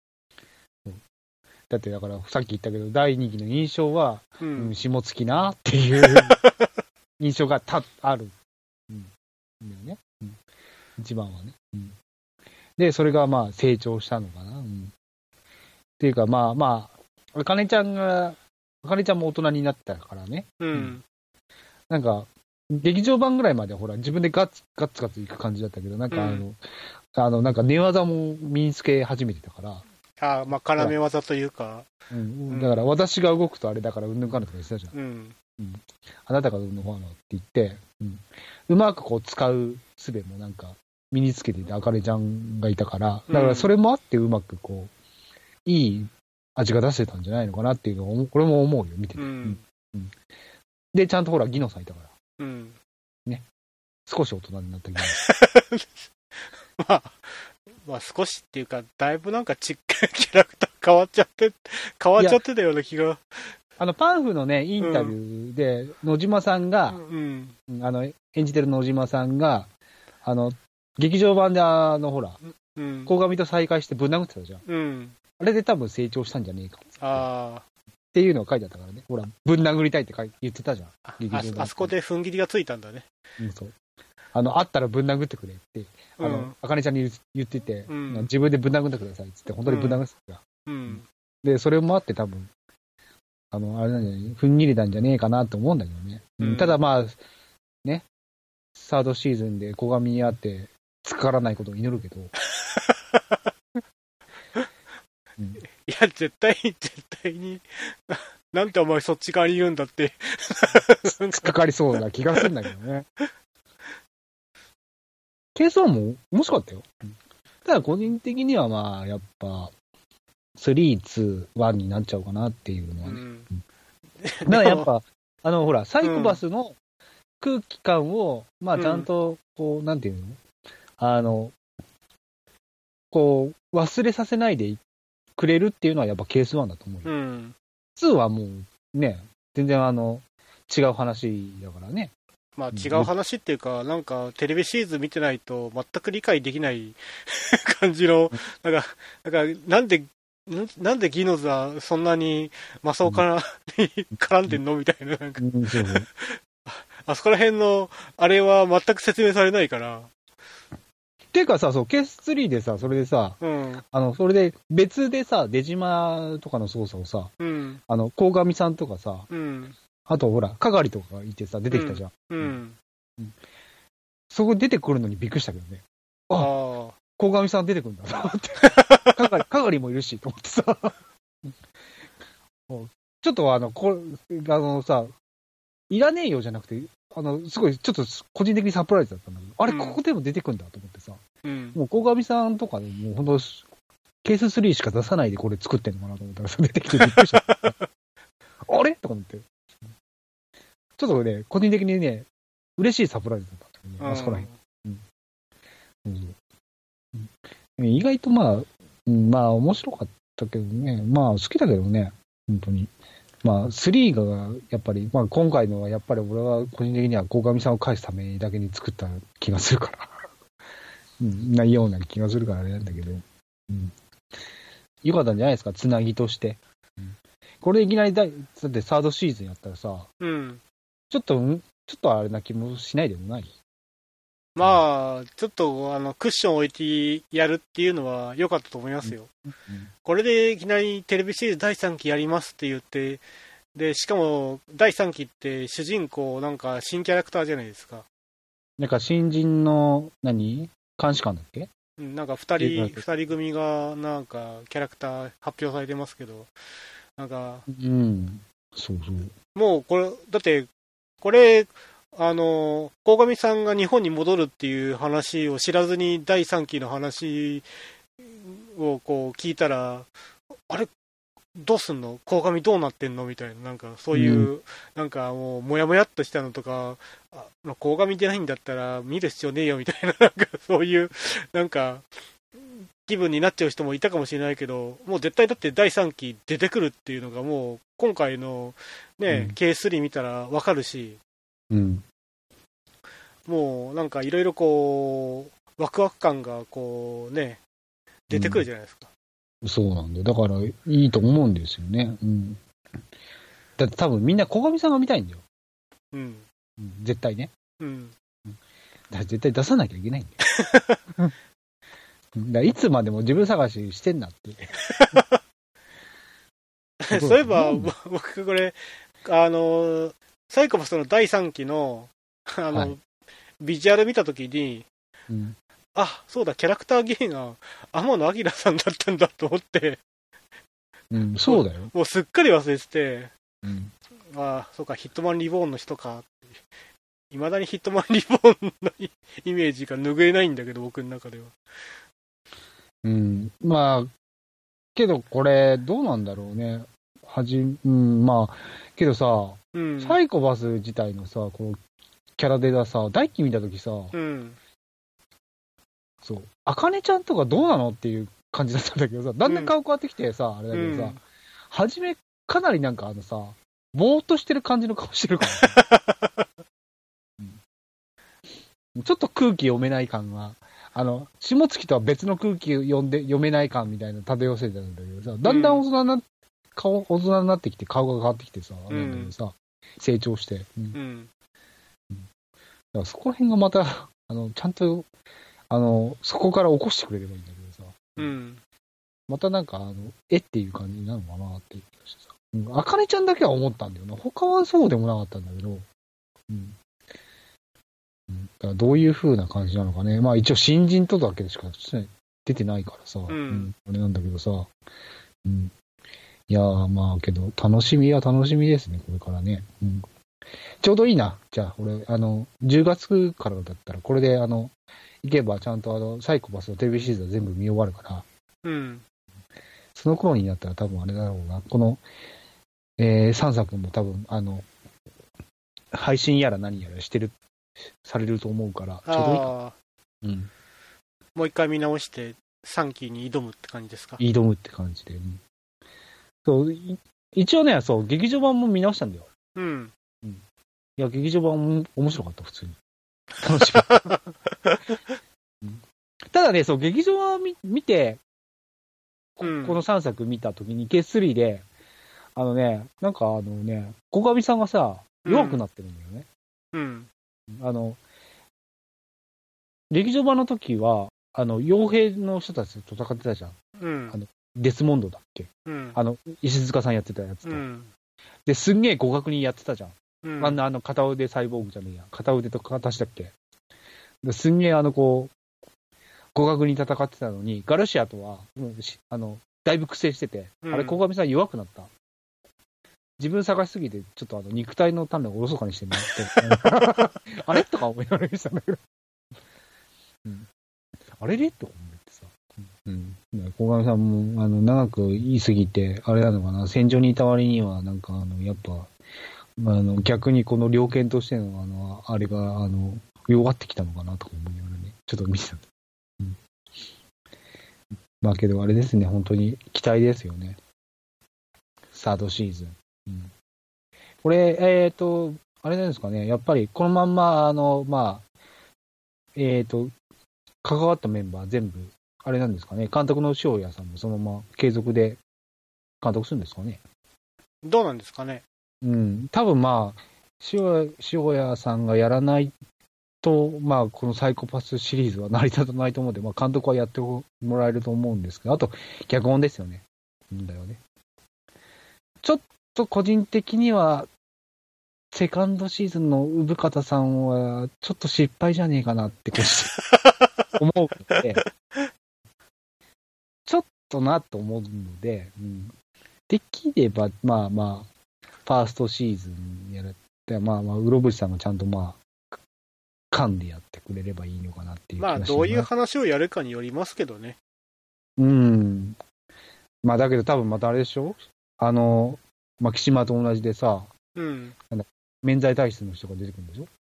だってだからさっき言ったけどだいにきの印象は、うんうん、下月なっていう印象がたある、うん、だよね、うん、一番はね、うん、でそれがまあ成長したのかな、うん、っていうかまあまああかねちゃんがあかねちゃんも大人になったからね、うんうん、なんか劇場版ぐらいまでほら自分でガッツガッツガツいく感じだったけどなんかあの、うん、あのなんか寝技も身につけ始めてたからああ、まあ、絡め技というか。 うん。だから、私が動くとあれだから、うんぬんかんぬんとか言ってたじゃん。うん。うん、あなたがうんぬんかんぬんって言って、うん。うまくこう使う術もなんか、身につけていて、あかねちゃんがいたから、だからそれもあってうまくこう、いい味が出せたんじゃないのかなっていうのを、これも思うよ、見てて。うん。うん、で、ちゃんとほら、ギノさんいたから。うん。ね。少し大人になったギノまあ、まあ少しっていうか、だいぶなんかちっキャラクター変わっちゃって、変わっちゃってたような気が。 あの、パンフのね、インタビューで、うん、野島さんが、うん、あの、演じてる野島さんが、あの、劇場版であの、ほら、うん、鴻上と再会してぶん殴ってたじゃん。うん、あれで多分成長したんじゃねえか。あっていうのが書いてあったからね。ほら、ぶん殴りたいって言ってたじゃん。 あ, あ, あそこで踏ん切りがついたんだね。 うん、そう。あの、会ったらぶん殴ってくれって、あの、あかねちゃんに言ってて、うん、自分でぶん殴ってくださいって言って、本当にぶん殴ってた、うん。で、それもあって多分、あの、あれなんじゃない、踏ん切りなんじゃねえかなと思うんだけどね。うん、ただまあ、ね、サードシーズンで小上に会って、つからないことを祈るけど。 うん、いや、絶対、絶対に、なんてお前そっち側にいるんだって。 つっかかりそうな気がするんだけどね。ケースワンも面白かったよ。ただ個人的にはまあ、やっぱ、スリー、ツー、ワンになっちゃうかなっていうのはね。うん、だからやっぱ、あの、ほら、サイコパスの空気感を、まあちゃんと、こう、うん、なんていうのあの、こう、忘れさせないでくれるっていうのはやっぱケースワンだと思うよ。うん、ツーはもう、ね、全然あの、違う話だからね。 まあ違う話っていうか、うん、なんかテレビシリーズ見てないと全く理解できない感じの、なんか、なんかなんで、なんでギノズはそんなにマサオからに絡んでんのみたいな、なんか、うん、そうそうあそこら辺のあれは全く説明されないから。 っていうかさ、そう、ケーススリーでさ、それでさ、うん、あの、それで別でさ、出島とかの操作をさ、うん、あの、鴻上さんとかさ、うんあとほら、かがりとかいてさ、出てきたじゃん。うん。うんうん、そこ出てくるのにびっくりしたけどね。ああ、鴻上さん出てくるんだなって。かがり、かがりもいるし、と思ってさ。ちょっとあの、こあのさ、いらねえよじゃなくて、あの、すごい、ちょっと個人的にサプライズだったんだけど、あれ、ここでも出てくるんだと思ってさ。 うん、 もう鴻上さんとかでもう本当、ケーススリーしか出さないでこれ作ってんのかなと思ったら、出てきてびっくりした。あれとか思って。ちょっとね、個人的にね、嬉しいサプライズだったんだよね、あそこら辺。うんうんうん、意外とまあ、うん、まあ面白かったけどね、まあ好きだけどね、本当に。まあ、スリーがやっぱり、まあ今回のはやっぱり俺は個人的には鴻上さんを返すためだけに作った気がするから。うん、ないような気がするからあれなんだけど。うん。よかったんじゃないですか、つなぎとして。うん、これいきなりだ、だってサードシーズンやったらさ、 うん、 ちょっと、ちょっとあれな気もしないでもない。 まあ、ちょっとあのクッション置いてやるっていうのは良かったと思いますよ。うんうん、これでいきなりテレビシリーズだいさんきやりますって言って、で、しかもだいさんきって主人公なんか新キャラクターじゃないですか。 なんか新人の何監視官だっけ？ なんか二人、二人組がなんかキャラクター発表されてますけど、なんか、 うん、そうそう。 もうこれ、だって、これ、あの、鴻上さんが日本に戻るっていう話を知らずにだいさんきの話をこう聞いたら、あれどうすんの鴻上どうなってんのみたいな、なんかそういう、うん、なんかもう、もやもやっとしたのとか、鴻上でないんだったら見る必要ねえよみたいな、なんかそういう、なんか、気分になっちゃう人もいたかもしれないけど、もう絶対だってだいさんき出てくるっていうのがもう、今回のね、うん、ケースリー 見たらわかるし、 うん、 もうなんかいろいろこう、ワクワク感がこうね、出てくるじゃないですか。 うん、そうなんだよ。だからいいと思うんですよね。うん。だって多分みんな鴻上さんが見たいんだよ。 うん。 うん、絶対ね。 うん。 だから絶対出さなきゃいけないんだよ。だいつまでも自分探ししてんなって。 そういえば、僕これ、あの、サイコパスのだいさんきの、あの、はい、ビジュアル見たときに、うん、あ、そうだ、キャラクターゲーが天野明さんだったんだと思って、 うん、そうだよ。 もう、もうすっかり忘れてて、 うん、 あ、そうか、ヒットマンリボーンの人か。いまだにヒットマンリボーンのイメージが拭えないんだけど、僕の中では。 うん、まあ、けどこれ、どうなんだろうね。はじ、うん、まあ、けどさ、うん、サイコパス自体のさ、こう、キャラデザさ、大輝見たときさ、 うん、 そう、あかねちゃんとかどうなのっていう感じだったんだけどさ、だんだん顔変わってきてさ、うん、あれだけどさ、はじめかなりなんかあのさ、ぼーっとしてる感じの顔してるから、ねうん、ちょっと空気読めない感が、あの、下月とは別の空気読んで、読めない感みたいな漂せてたんだけどさ、だんだん大人な、顔、大人になってきて、顔が変わってきてさ、うん、なんだけどさ、成長して。うんうんだからそこら辺がまた、あの、ちゃんと、あの、そこから起こしてくれればいいんだけどさ、 うん、 またなんか、あの、えっていう感じになるのかなって気がしてさ、うん、あかねちゃんだけは思ったんだよな。他はそうでもなかったんだけど、うん。うん、だからどういう風な感じなのかね。まあ一応新人とだけでしか出てないからさ、うん、うん、あれなんだけどさ、うん。いやー、まあけど、楽しみは楽しみですね、これからね。うん、ちょうどいいな。じゃあ、俺、あの、じゅうがつからだったら、これで、あの、行けばちゃんとあの、サイコパスのテレビシリーズは全部見終わるから、 うん。 その頃になったら多分あれだろうな。この、えー、さんさくも多分、あの、配信やら何やらしてる、されると思うから、ちょうどいいか。うん。 もう一回見直して、さんきに挑むって感じですか？ 挑むって感じで。うん、そう、一応ね、そう、劇場版も見直したんだよ。 うん。 うん、いや、劇場版も面白かった、普通に。楽しかった。うん、ただね、そう、劇場版見、見てこ、うん、このさんさく見たときに、ケースリー で、あのね、なんかあのね、鴻上さんがさ、弱くなってるんだよね。 うん。 あの、劇場版の時は、あの、傭兵の人たちと戦ってたじゃん。 うん。 あの、デスモンドだっけ、 うん、 あの、石塚さんやってたやつと。 うん、 で、すんげえ互角にやってたじゃん。 うん、 あんな、あの、片腕サイボーグじゃねえや。片腕と片足だっけ。ですんげえあの、こう、互角に戦ってたのに、ガルシアとは、もうあの、だいぶ苦戦してて、うん、あれ、鴻上さん弱くなった。自分探しすぎて、ちょっとあの、肉体の種をおろそかにしてもらって、あれとか思いながらしたんだけど。うん、 あれれと思ってさ。うん。小上さんも、あの、長く言い過ぎて、あれなのかな、戦場にいた割には、なんか、あの、やっぱ、あの、逆にこの猟犬としての、あの、あれが、あの、弱ってきたのかなとか思いながらね、ちょっと見てた。うん。まあけど、あれですね、本当に期待ですよね。サードシーズン。うん。これ、えっと、あれなんですかね、やっぱり、このまんま、あの、まあ、えっと、関わったメンバー全部、あれなんですかね、監督の塩谷さんもそのまま継続で監督するんですかね。 どうなんですかね。 うん、多分まあ、塩谷さんがやらないと、まあ、このサイコパスシリーズは成り立たないと思うんで、まあ、監督はやってもらえると思うんですけど、あと、脚本ですよね。んだよね。ちょっと個人的には、セカンドシーズンの産方さんは、ちょっと失敗じゃねえかなって思うので、ちょっとなと思うので、うん、できれば、まあまあ、ファーストシーズンやるって、まあまあ、うろぶしさんがちゃんとまあ、噛んでやってくれればいいのかなっていう気がします。 まあ、どういう話をやるかによりますけどね。 うん。まあ、だけど多分またあれでしょ、あの、まあ、岸間と同じでさ、 うん。 なんだ免罪体質の人が出てくるんでしょ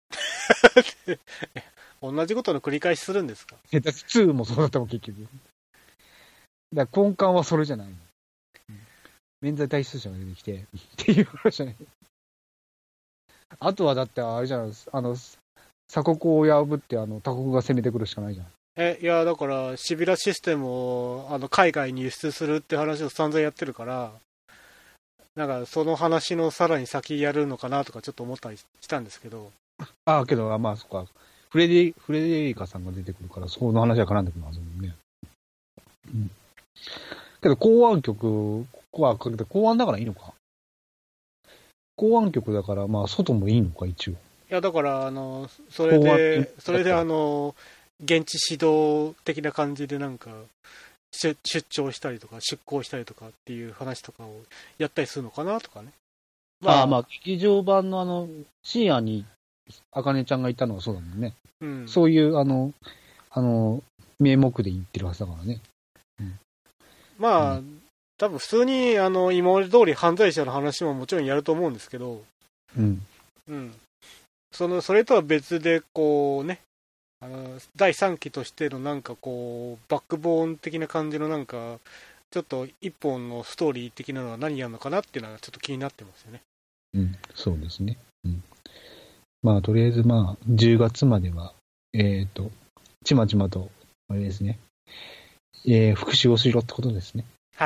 同じことの繰り返しするんですか。 だってにもそうだったもん、結局。だから根幹はそれじゃないの。うん、免罪体質者が出てきて、っていう話じゃない。あとはだってあれじゃないです。あの、鎖国を破って、あの、他国が攻めてくるしかないじゃん。 え、いや、だから、シビラシステムを、あの、海外に輸出するって話を散々やってるから、なんか、その話のさらに先やるのかなとかちょっと思ったりしたんですけど。 ああ、けど、まあ、そっか。フレディ、フレデリカさんが出てくるから、その話は絡んでくるはずもんね。うん。けど、公安局はかけて、公安だからいいのか。公安局だから、まあ、外もいいのか、一応。いや、だから、あの、それで、それで、あの、現地指導的な感じで、なんか、出張したりとか、出向したりとかっていう話とかをやったりするのかなとかね。 まあ、ああ、まあ、劇場版のあの、深夜に、あかねちゃんがいたのはそうだもんね。うん。そういう、あの、あの、名目で言ってるはずだからね。うん、 まあ、うん、多分普通に、あの、今まで通り犯罪者の話ももちろんやると思うんですけど、 うん。 うん。その、それとは別で、こうね、あのだいさんきとしてのなんかこうバックボーン的な感じのなんかちょっと一本のストーリー的なのは何やるのかなっていうのはちょっと気になってますよね。 うん、そうですね。うん、まあとりあえずまあじゅうがつまではえっ、ー、とちまちまとあれですね、えー、復習をしろってことですね。 はい。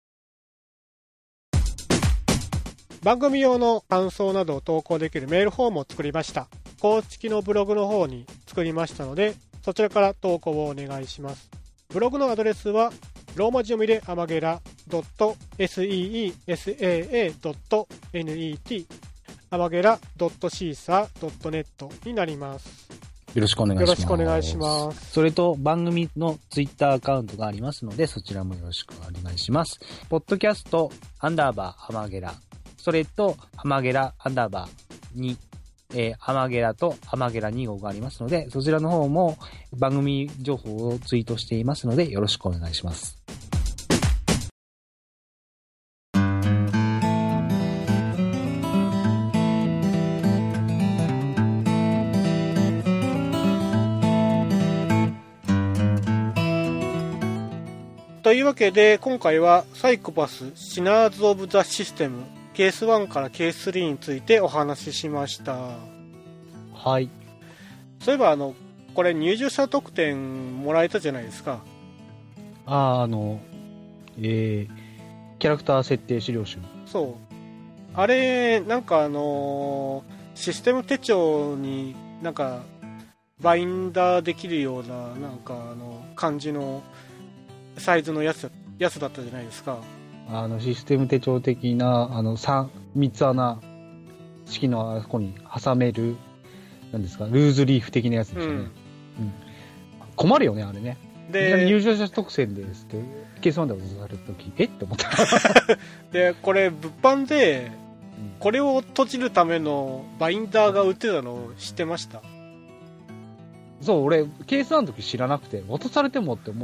番組用の感想などを投稿できるメールフォームを作りました。公式のブログの方に作りましたので、そちらから投稿をお願いします。ブログのアドレスはローマ字読みでアマゲラ .seesaa.net アマゲラ シーサードットネット になります。 よろしくお願いします。 よろしくお願いします。 それと番組のツイッターアカウントがありますので、そちらもよろしくお願いします。ポッドキャストアンダーバーアマゲラ、それとアマゲラアンダーバーに、えー、アマゲラとアマゲラに号がありますので、そちらの方も番組情報をツイートしていますので、よろしくお願いします。 というわけで、今回はサイコパスシナーズ・オブ・ザ・システムケースワンからケーススリーについてお話ししました。 はい。 そういえばあのこれ入場者特典もらえたじゃないですか。 ああ、あのえー、キャラクター設定資料集。 そう。あれなんかあのー、システム手帳になんかバインダーできるようななんかあの感じのサイズのやつやつだったじゃないですか。 あのシステム手帳的なあの 3, 3つ穴式のあそこに挟めるなんですか、ルーズリーフ的なやつですよね。うんうん、困るよねあれね。で入場者特選ですってケースワンで渡された時えって思ったでこれ物販でこれを閉じるためのバインダーが売ってたのを知ってました？ そう、俺、ケースワンの時知らなくて、渡されてもって思って、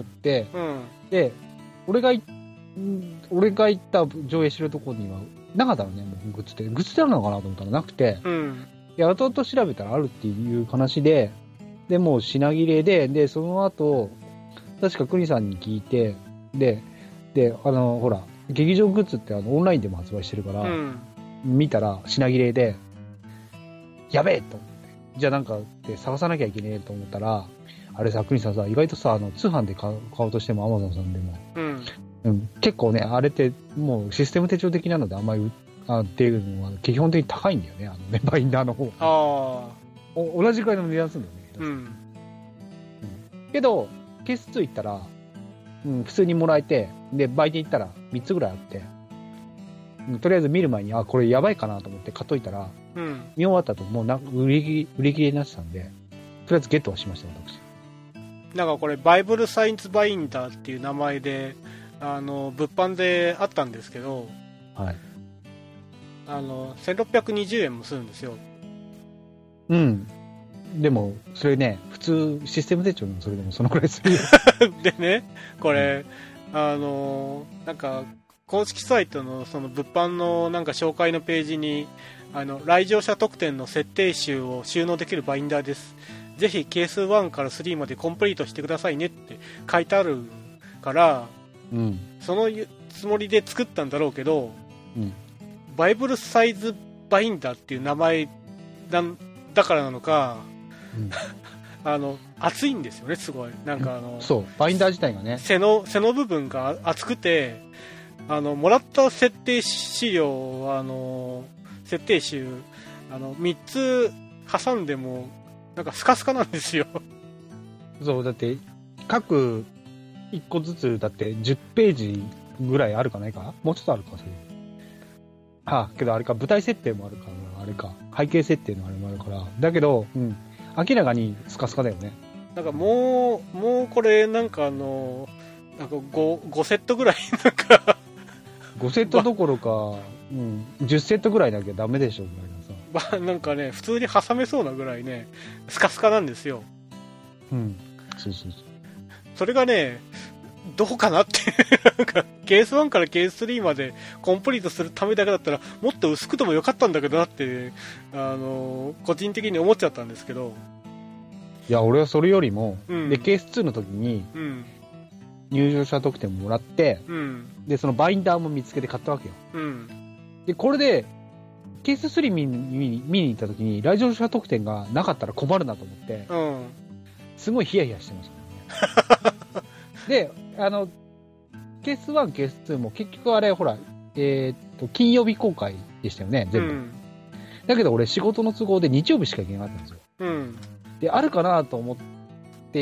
うん、 で、俺がい、俺が行った上映してるところには、なかったのね、もうグッズって。グッズってあるのかなと思ったらなくて、 うん。 いや、後々調べたらあるっていう話で、で、もう品切れで、で、その後、確かクニさんに聞いて、で、で、あの、ほら、劇場グッズってあのオンラインでも発売してるから、うん、見たら品切れで、やべえと思って。じゃあなんかで探さなきゃいけねえと思ったら、あれさ、クニさんさ、意外とさ、あの、通販で買う、買おうとしても、アマゾンさんでも、うんうん、結構ね、あれってもうシステム手帳的なのであんまりあっていうのは基本的に高いんだよね、あのね、バインダーの方。ああ。同じくらいの値段するんだよね。うん。うん、けど、ケースツー行ったら、うん、普通にもらえて、で、売店行ったらみっつぐらいあって、うん、とりあえず見る前に、あ、これやばいかなと思って買っといたら、うん、見終わった後もうな売り切り、売り切れになってたんで、とりあえずゲットはしました、私。 なんかこれ、バイブルサインズバインダーっていう名前で、あの、物販であったんですけど、はい。あの、せんろっぴゃくにじゅうえんもするんですよ。 うん。でも、それね、普通、システム手帳のそれでもそのくらいするよ。 でね、これ、うん、あの、なんか、公式サイトのその物販のなんか紹介のページに、あの、来場者特典の設定集を収納できるバインダーです。ぜひケースワンからスリーまでコンプリートしてくださいねって書いてあるから、うん、そのつもりで作ったんだろうけど、うん、バイブルサイズバインダーっていう名前なんだからなのか、うん、あの厚いんですよね、すごい。なんかあの、 そう、バインダー自体がね、 背の背の部分が厚くて、あのもらった設定資料、あの設定集、あのみっつ挟んでもなんかスカスカなんですよ。 そうだって、各いっこずつだってじゅっページぐらいあるかないか、もうちょっとあるか、それ。あ、けどあれか、舞台設定もあるから、あれか、背景設定のあれもあるから、だけど、うん、明らかにスカスカだよね。 なんかもう、もうこれ、なんかあの、なんか 5, 5セットぐらい、なんかごセットどころか、うん、じゅっセットぐらいなきゃダメでしょ、ぐらいなさ。なんかね、普通に挟めそうなぐらいね、スカスカなんですよ。 うん、そうそうそう。 それがね、どうかなってなんかケースワンからケーススリーまでコンプリートするためだけだったらもっと薄くてもよかったんだけどなって、あの個人的に思っちゃったんですけど。 いや、俺はそれよりも、うん、でケースツーの時に入場者特典もらって、うん、でそのバインダーも見つけて買ったわけよ、うん、でこれでケーススリー見に、見に行った時に来場者特典がなかったら困るなと思って、うん、すごいヒヤヒヤしてましたねで、あの、ケースワン、ケースツーも結局あれ、ほら、えー、っと、金曜日公開でしたよね、全部。うん、だけど俺仕事の都合で日曜日しか行けなかったんですよ。うん、で、あるかなと思って、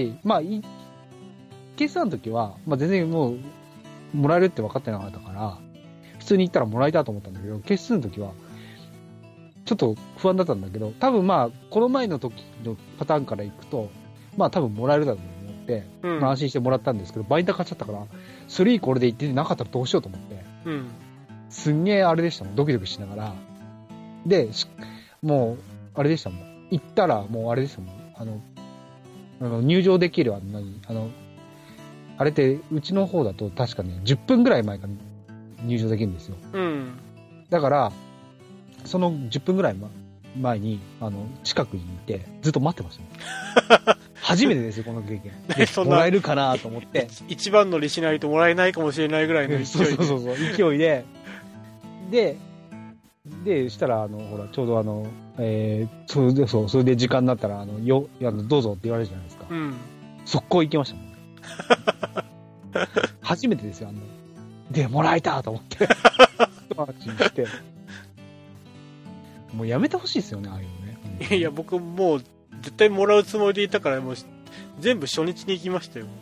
まあ、ケースワンの時は、まあ全然もう、もらえるって分かってなかったから、普通に行ったらもらえたと思ったんだけど、ケースツーの時は、ちょっと不安だったんだけど、多分まあ、この前の時のパターンから行くと、まあ多分もらえるだろうね。うん、まあ、安心してもらったんですけど、バインダー買っちゃったから、スリーこれで行ってなかったらどうしようと思って、うん、すんげえあれでしたもん、ドキドキしながら。で、もう、あれでしたもん。行ったらもうあれでしたもん。あの、あの入場できるあの、あの、あれってうちの方だと確かね、じゅっぷんぐらい前から入場できるんですよ。うん、だから、そのじゅっぷんぐらい前に、あの、近くにいて、ずっと待ってましたね。初めてですよ、この経験。もらえるかなと思って。 一番乗りしないともらえないかもしれないぐらいの勢いで。 そうそうそう、勢いで。で、で、したら、あの、ほら、ちょうどあの、えー、それで、そう、それで時間になったら、あの、よ、あのどうぞって言われるじゃないですか。うん。速攻行きましたもん。初めてですよ、あの。で、もらえたと思って。マーチにして。もうやめてほしいですよね、ああいうのね。いや、僕もう、絶対もらうつもりでいたから、もう全部初日に行きましたよ。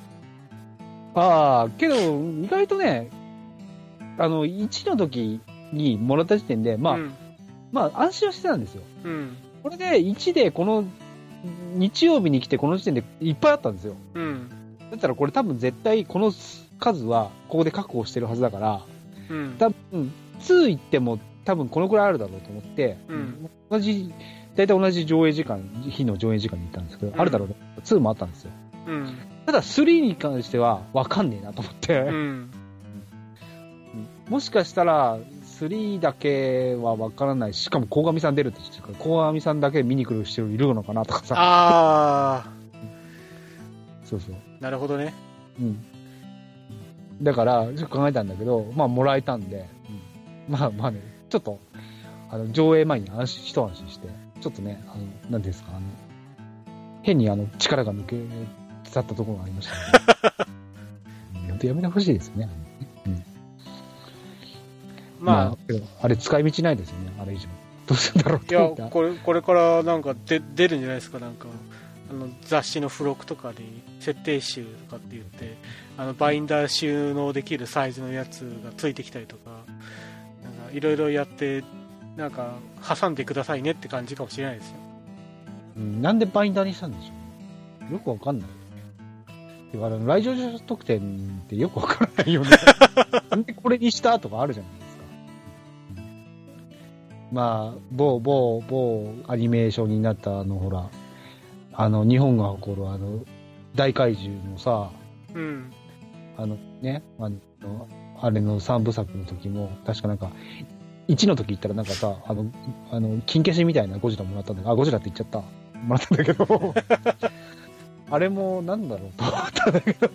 ああ、けど意外とね、あのいちの時にもらった時点で、まあ、うん、まあ安心はしてたんですよ。うん、これでいちでこの日曜日に来てこの時点でいっぱいあったんですよ。うん、だったらこれ多分絶対この数はここで確保してるはずだから、うん、多分に行っても多分このくらいあるだろうと思って、うん、同じ大体同じ上映時間、日の上映時間に行ったんですけど、うん、あるだろうと思っツーもあったんですよ。 うん、 ただスリーに関しては分かんねえなと思って、うん、もしかしたらスリーだけは分からないし、しかも鴻上さん出るって言ってたから鴻上さんだけ見に来る人いるのかなとかさ。 ああ、 そうそう、 なるほどね。 うん。だからちょっと考えたんだけど、まあもらえたんで、うん、まあまあね、ちょっとあの上映前に安心一安心して、ちょっとね、あのなんですか、あの変にあの力が抜けたったところがありましたね。本当やめてほしいですね。うん、まあ、まあ、あれ使い道ないですよね、あれ以上。どうするんだろうって。 いや、これこれからなんかで出るんじゃないですか、なんかあの雑誌の付録とかで設定集とかって言って、あのバインダー収納できるサイズのやつがついてきたりとか、なんかいろいろやって、なんか挟んでくださいねって感じかもしれないですよ。 うん、なんでバインダーにしたんでしょうね。よくわかんないよね。てか、あの来場者特典ってよくわからないよね。なんでこれにしたとかあるじゃないですか。うん、まあ、某、某、某アニメーションになったあの、ほら、あの、日本が誇るあの、大怪獣のさ、 うん。 あのね、あの、あれの三部作の時も、確かなんか、いちの時行ったらなんかさ、あの、あの、金消しみたいなゴジラもらったんだけど、あ、ゴジラって言っちゃった。もらったんだけど、あれもなんだろうと思ったんだけど。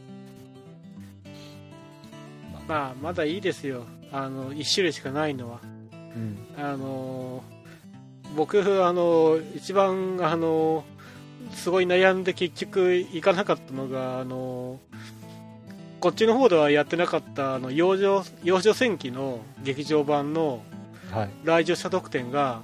まあ、まだいいですよ。あの、一種類しかないのは。うん、あの、僕、あの、一番、あの、すごい悩んで結局行かなかったのが、あの、こっちの方ではやってなかったあの幼女幼女戦記の劇場版の来場者特典が、はい、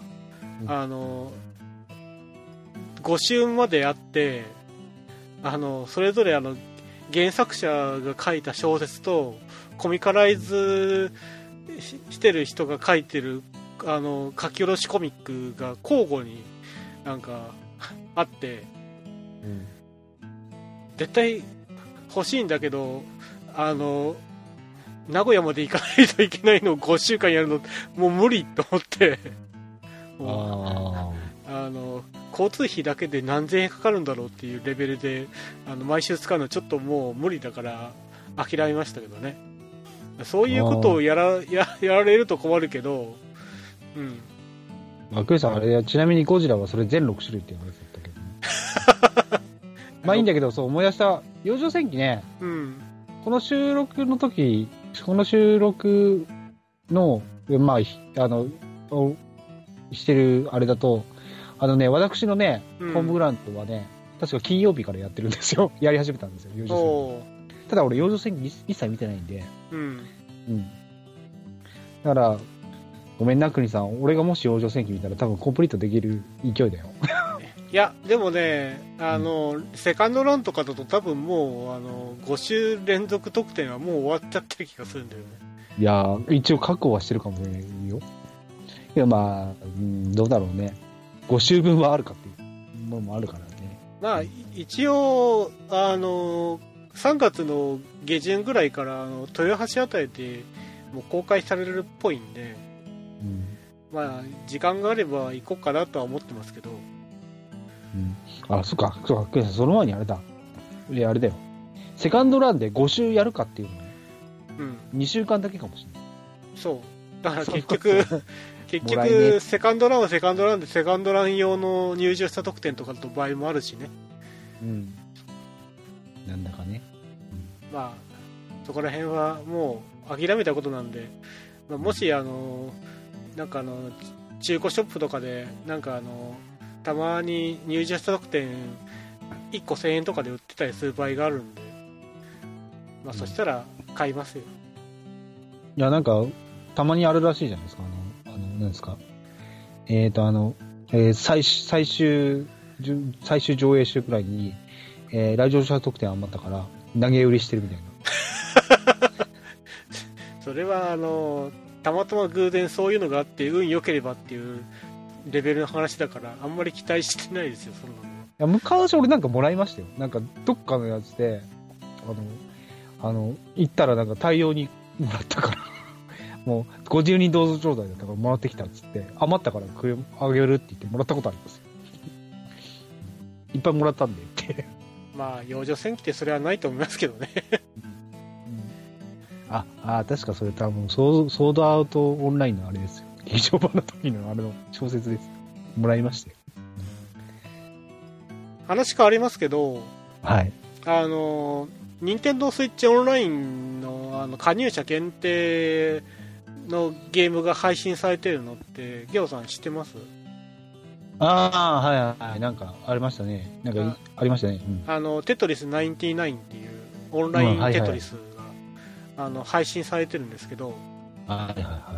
あのご週まであって、あのそれぞれあの原作者が書いた小説とコミカライズしてる人が書いてるあの書き下ろしコミックが交互になんかあって、うん、絶対欲しいんだけど、あの名古屋まで行かないといけないのをごしゅうかんやるのもう無理と思ってああの交通費だけで何千円かかるんだろうっていうレベルであの毎週使うのちょっともう無理だから諦めましたけどね。そういうことをやら、や、やられると困るけど、うん。 まあ、クイさんあれちなみにゴジラはそれ全ろく種類って言われてたけど、ね、まあいいんだけど、そう思い出した幼女戦記ね、うん、この収録の時この収録のまああのしてるあれだと、あのね私のね、うん、ホームグラウンドはね確か金曜日からやってるんですよ。やり始めたんですよ、幼女戦記。ただ俺幼女戦記一切見てないんで、うん、うん、だからごめんな国さん、俺がもし幼女戦記見たら多分コンプリートできる勢いだよ。 いやでもね、あの、うん、セカンドランとかだと多分もうあのご週連続得点はもう終わっちゃってる気がするんだよね。 いや一応確保はしてるかもしれないよ。いやまあ、うん、どうだろうね。ご週分はあるかっていうものもあるからね。 まあ一応あのさんがつの下旬ぐらいからあの豊橋あたりでもう公開されるっぽいんで、うん、まあ時間があれば行こうかなとは思ってますけど。 うん、あ、そっか、そうか、その前にあれだ。いや、あれだよ。セカンドランでご週やるかっていうのね。うん。にしゅうかんだけかもしれない。 そう。だから結局、結局、セカンドランはセカンドランで、セカンドラン用の入場した特典とかの場合もあるしね。うん。 なんだかね。 うん、まあ、そこら辺はもう諦めたことなんで、まあ、もし、あの、なんかあの、中古ショップとかで、なんかあの、たまに入場した特典いっこせんえんとかで売ってたりする場合があるんで、まあ、そしたら買いますよ。 いやなんかたまにあるらしいじゃないですか。あのあのなんですかえっ、ー、とあの、えー、最最終最終上映週くらいに、えー、来場者特典余ったから投げ売りしてるみたいな。 それはあのたまたま偶然そういうのがあって運良ければっていうレベルの話だからあんまり期待してないですよ、そんなの。いや昔俺なんかもらいましたよ。なんかどっかのやつであのあの行ったらなんか大量にもらったからもうごじゅうにんどうぞ状態だったからもらってきたっつって余ったからあげるって言ってもらったことありますよ。いっぱいもらったんでってけ。 まあ幼女戦記ってそれはないと思いますけどね。 ああ、確かそれ多分ソー、ソードアウトオンラインのあれですよ。劇場版の時のあれの小説です。もらいましたよ。 話変わりますけど、 はい。 あの、任天堂スイッチオンラインの、あの加入者限定のゲームが配信されてるのって、ゲオさん知ってます？ ああ、はいはいはい。なんかありましたね。なんかあ、ありましたね。うん、 あの、テトリスきゅうじゅうきゅうっていうオンラインテトリスが、うんはいはい、あの配信されてるんですけど、 はいはいはい。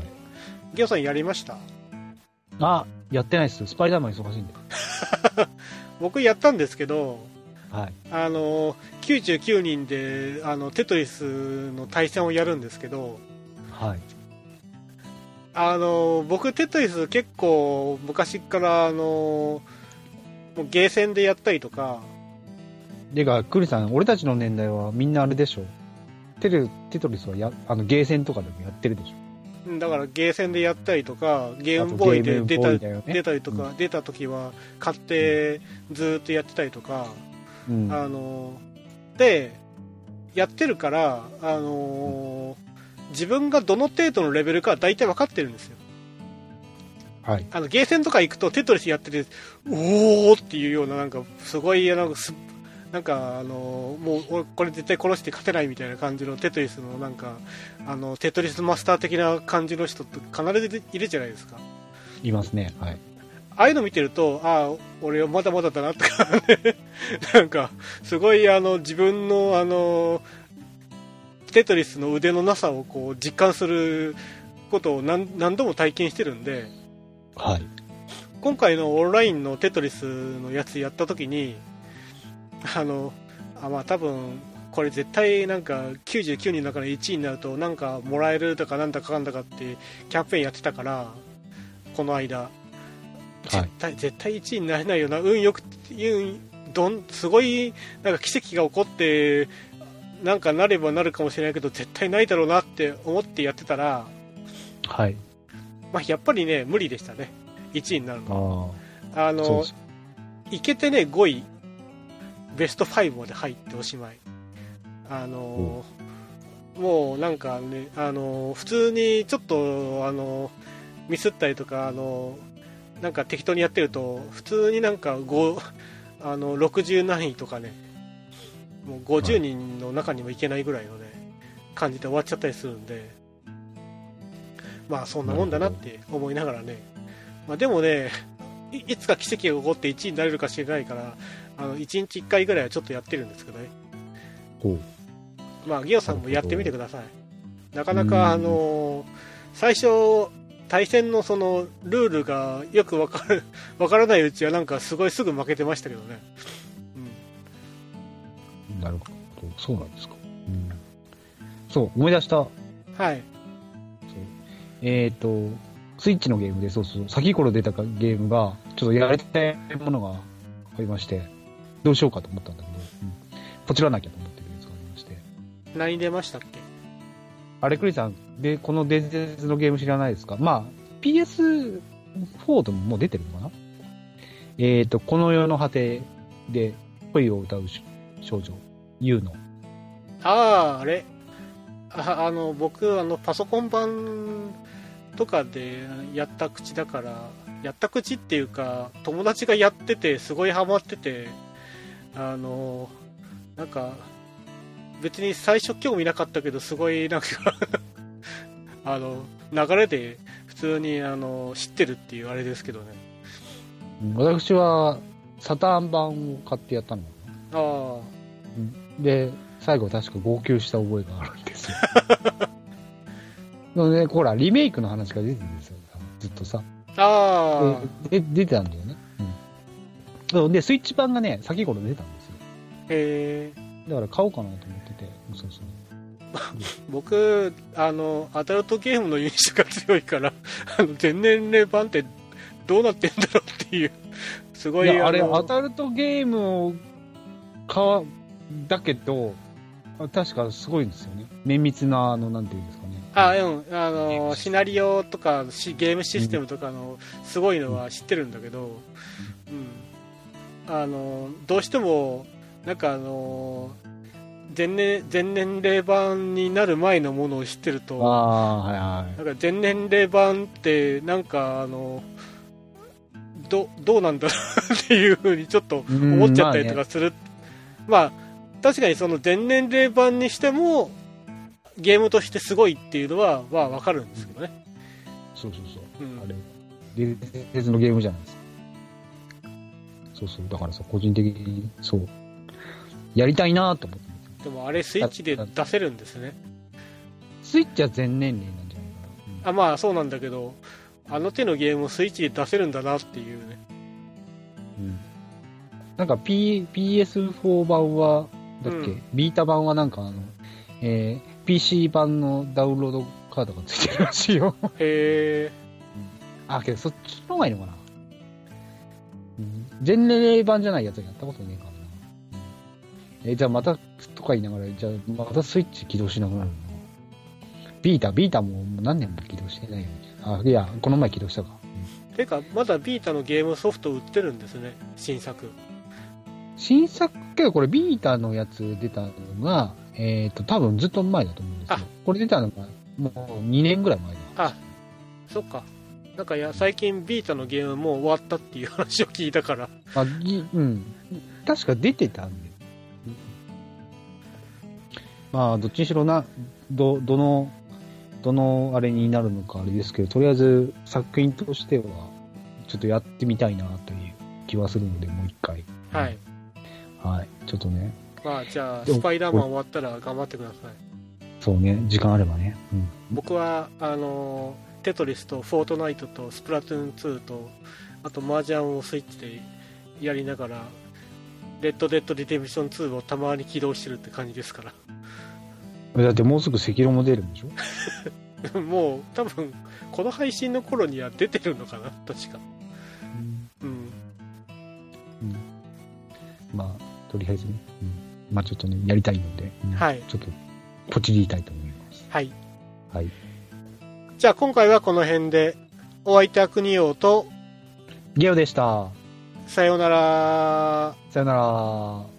ゲオさんやりました？ あ、やってないです。スパイダーマン忙しいんで。 僕やったんですけど、 はい、 あのきゅうじゅうきゅうにんであのテトリスの対戦をやるんですけど、 はい、 あの僕テトリス結構昔からあのもうゲーセンでやったりとか。 でかクリさん、俺たちの年代はみんなあれでしょ。テレテトリスはやあのゲーセンとかでもやってるでしょ。 だからゲーセンでやったりとかゲームボーイで出た、 ね、 出たりとか、うん、出た時は買ってずっとやってたりとか、うん、あのでやってるからあの、うん、自分がどの程度のレベルか大体分かってるんですよ。はい、あのゲーセンとか行くとテトリスやってておーっていうようななんかすごいなんかすなんかあのもう俺これ絶対殺して勝てないみたいな感じのテトリスのなんかあのテトリスマスター的な感じの人って必ずいるじゃないですか。 いますね。はい。 ああいうの見てるとああ俺はまだまだだなとかねなんかすごいあの自分のあのテトリスの腕のなさをこう実感することを 何, 何度も体験してるんで、 はい、 今回のオンラインのテトリスのやつやった時にあのあまあ多分これ絶対なんかきゅうじゅうきゅうにんの中でいちいになるとなんかもらえるとかなんだかかんだかってキャンペーンやってたからこの間絶対、はい、絶対いちいになれないよな運よく運どんすごいなんか奇跡が起こってなんかなればなるかもしれないけど絶対ないだろうなって思ってやってたら、 はい、 まあ、やっぱりね無理でしたねいちいになるの。ああのいけてねごいベストごまで入っておしまい。あのー、もうなんかね、あのー、普通にちょっと、あのー、ミスったりとか、あのー、なんか適当にやってると、普通になんかごあのろくじゅう何位とかね、もうごじゅうにんの中にもいけないぐらいのね、感じで終わっちゃったりするんで、まあそんなもんだなって思いながらね、まあでもね、い, いつか奇跡が起こっていちいになれるかしれないから、あのいちにちいっかいぐらいはちょっとやってるんですけどね。 ほう。 まあギオさんもやってみてください。なかなかあの最初対戦のそのルールがよくわかるわからないうちはなんかすごいすぐ負けてましたけどね。 うん、なるほど、そうなんですか。うん、そう思い出した。はい。 そうえっ、ー、とスイッチのゲームでそうそう先頃出たゲームがちょっとやりたいものがありまして。どうしようかと思ったんだけど、うん、ポチらなきゃと思ってるやつがありまして。 何出ましたっけ？ あれクリさんでこの伝説のゲーム知らないですか？まあ ピーエスフォー でももう出てるのかな。えっ、ー、とこの世の果てで恋を歌う少女ユウの。 あああれああの僕あのパソコン版とかでやった口だからやった口っていうか友達がやっててすごいハマってて。あのなんか別に最初興味なかったけどすごいなんかあの流れで普通にあの知ってるっていうあれですけどね。 私はサターン版を買ってやったの。 ああで最後確か号泣した覚えがあるんですよのね、ほらリメイクの話が出てるんですよずっとさ。 あでで出てたんだよね。そうでスイッチ版がね先頃出たんですよ。 へえ。だから買おうかなと思ってて。そうそう僕あのアダルトゲームの印象が強いからあの全年齢版ってどうなってんだろうっていうすごい。 いやあれアダルトゲームを買だけど確かすごいんですよね。綿密なあのなんていうんですかね。 あうんあのシナリオとかゲームシステムとかのすごいのは知ってるんだけど、うん。うんあのどうしてもなんかあのー全年、全年齢版になる前のものを知ってると、 あ、はいはい、 なんか全年齢版ってなんかあのどどうなんだろうっていうふうにちょっと思っちゃったりとかする。まあ、ね、まあ確かにその全年齢版にしてもゲームとしてすごいっていうのはまあわかるんですけどね。 そうそうそう、 うん、 あれ伝説のゲームじゃないですか。そうそう、だからさ、個人的にそうやりたいなと思って。 でもあれスイッチで出せるんですね。 スイッチは全年齢なんじゃないかな、 うん、あ、まあそうなんだけど、あの手のゲームをスイッチで出せるんだなっていうね。 うん、なんか、P、ピーエスフォー 版はだっけ、うん、ビータ版はなんかあの、えー、ピーシー 版のダウンロードカードがついてるらしいよ。 へえ、 うん。あ、けどそっちの方がいいのかな。うん、全年齢版じゃないやつやったことねえからな。うん、えー、じゃあまたとか言いながら、じゃあまたスイッチ起動しなくなるの。ビータ、ビータも何年も起動してないよね。あ、いや、この前起動したか。 うん、てか、まだビータのゲームソフト売ってるんですね、新作。 新作けど、これビータのやつ出たのが、えっ、ー、と、多分ずっと前だと思うんですよ。これ出たのが、もうにねんぐらい前だ。 あ、そっか。なんかいや、最近ビータのゲームもう終わったっていう話を聞いたから。 あ、ぎうん。確か出てたんで。まあ、どっちにしろな、ど、どの、どのあれになるのかあれですけど、とりあえず作品としては、ちょっとやってみたいなという気はするので、もう一回。 はい。 はい。ちょっとね。 まあ、じゃあ、スパイダーマン終わったら頑張ってください。 そうね、時間あればね。うん、 僕は、あの、テトリスとフォートナイトとスプラトゥーンツーと、あと麻雀をスイッチでやりながら、レッドデッドリデンプションツーをたまに起動してるって感じですから。 だってもうすぐ赤狼も出るんでしょもう多分この配信の頃には出てるのかな、確か。うん、うん、 うん、まあとりあえずね、うん、まあちょっとねやりたいので、うん、 はい、 ちょっとポチりたいと思います。 はいはい。 じゃあ今回はこの辺で。お相手は国王とゲオでした。 さようなら。 さようなら。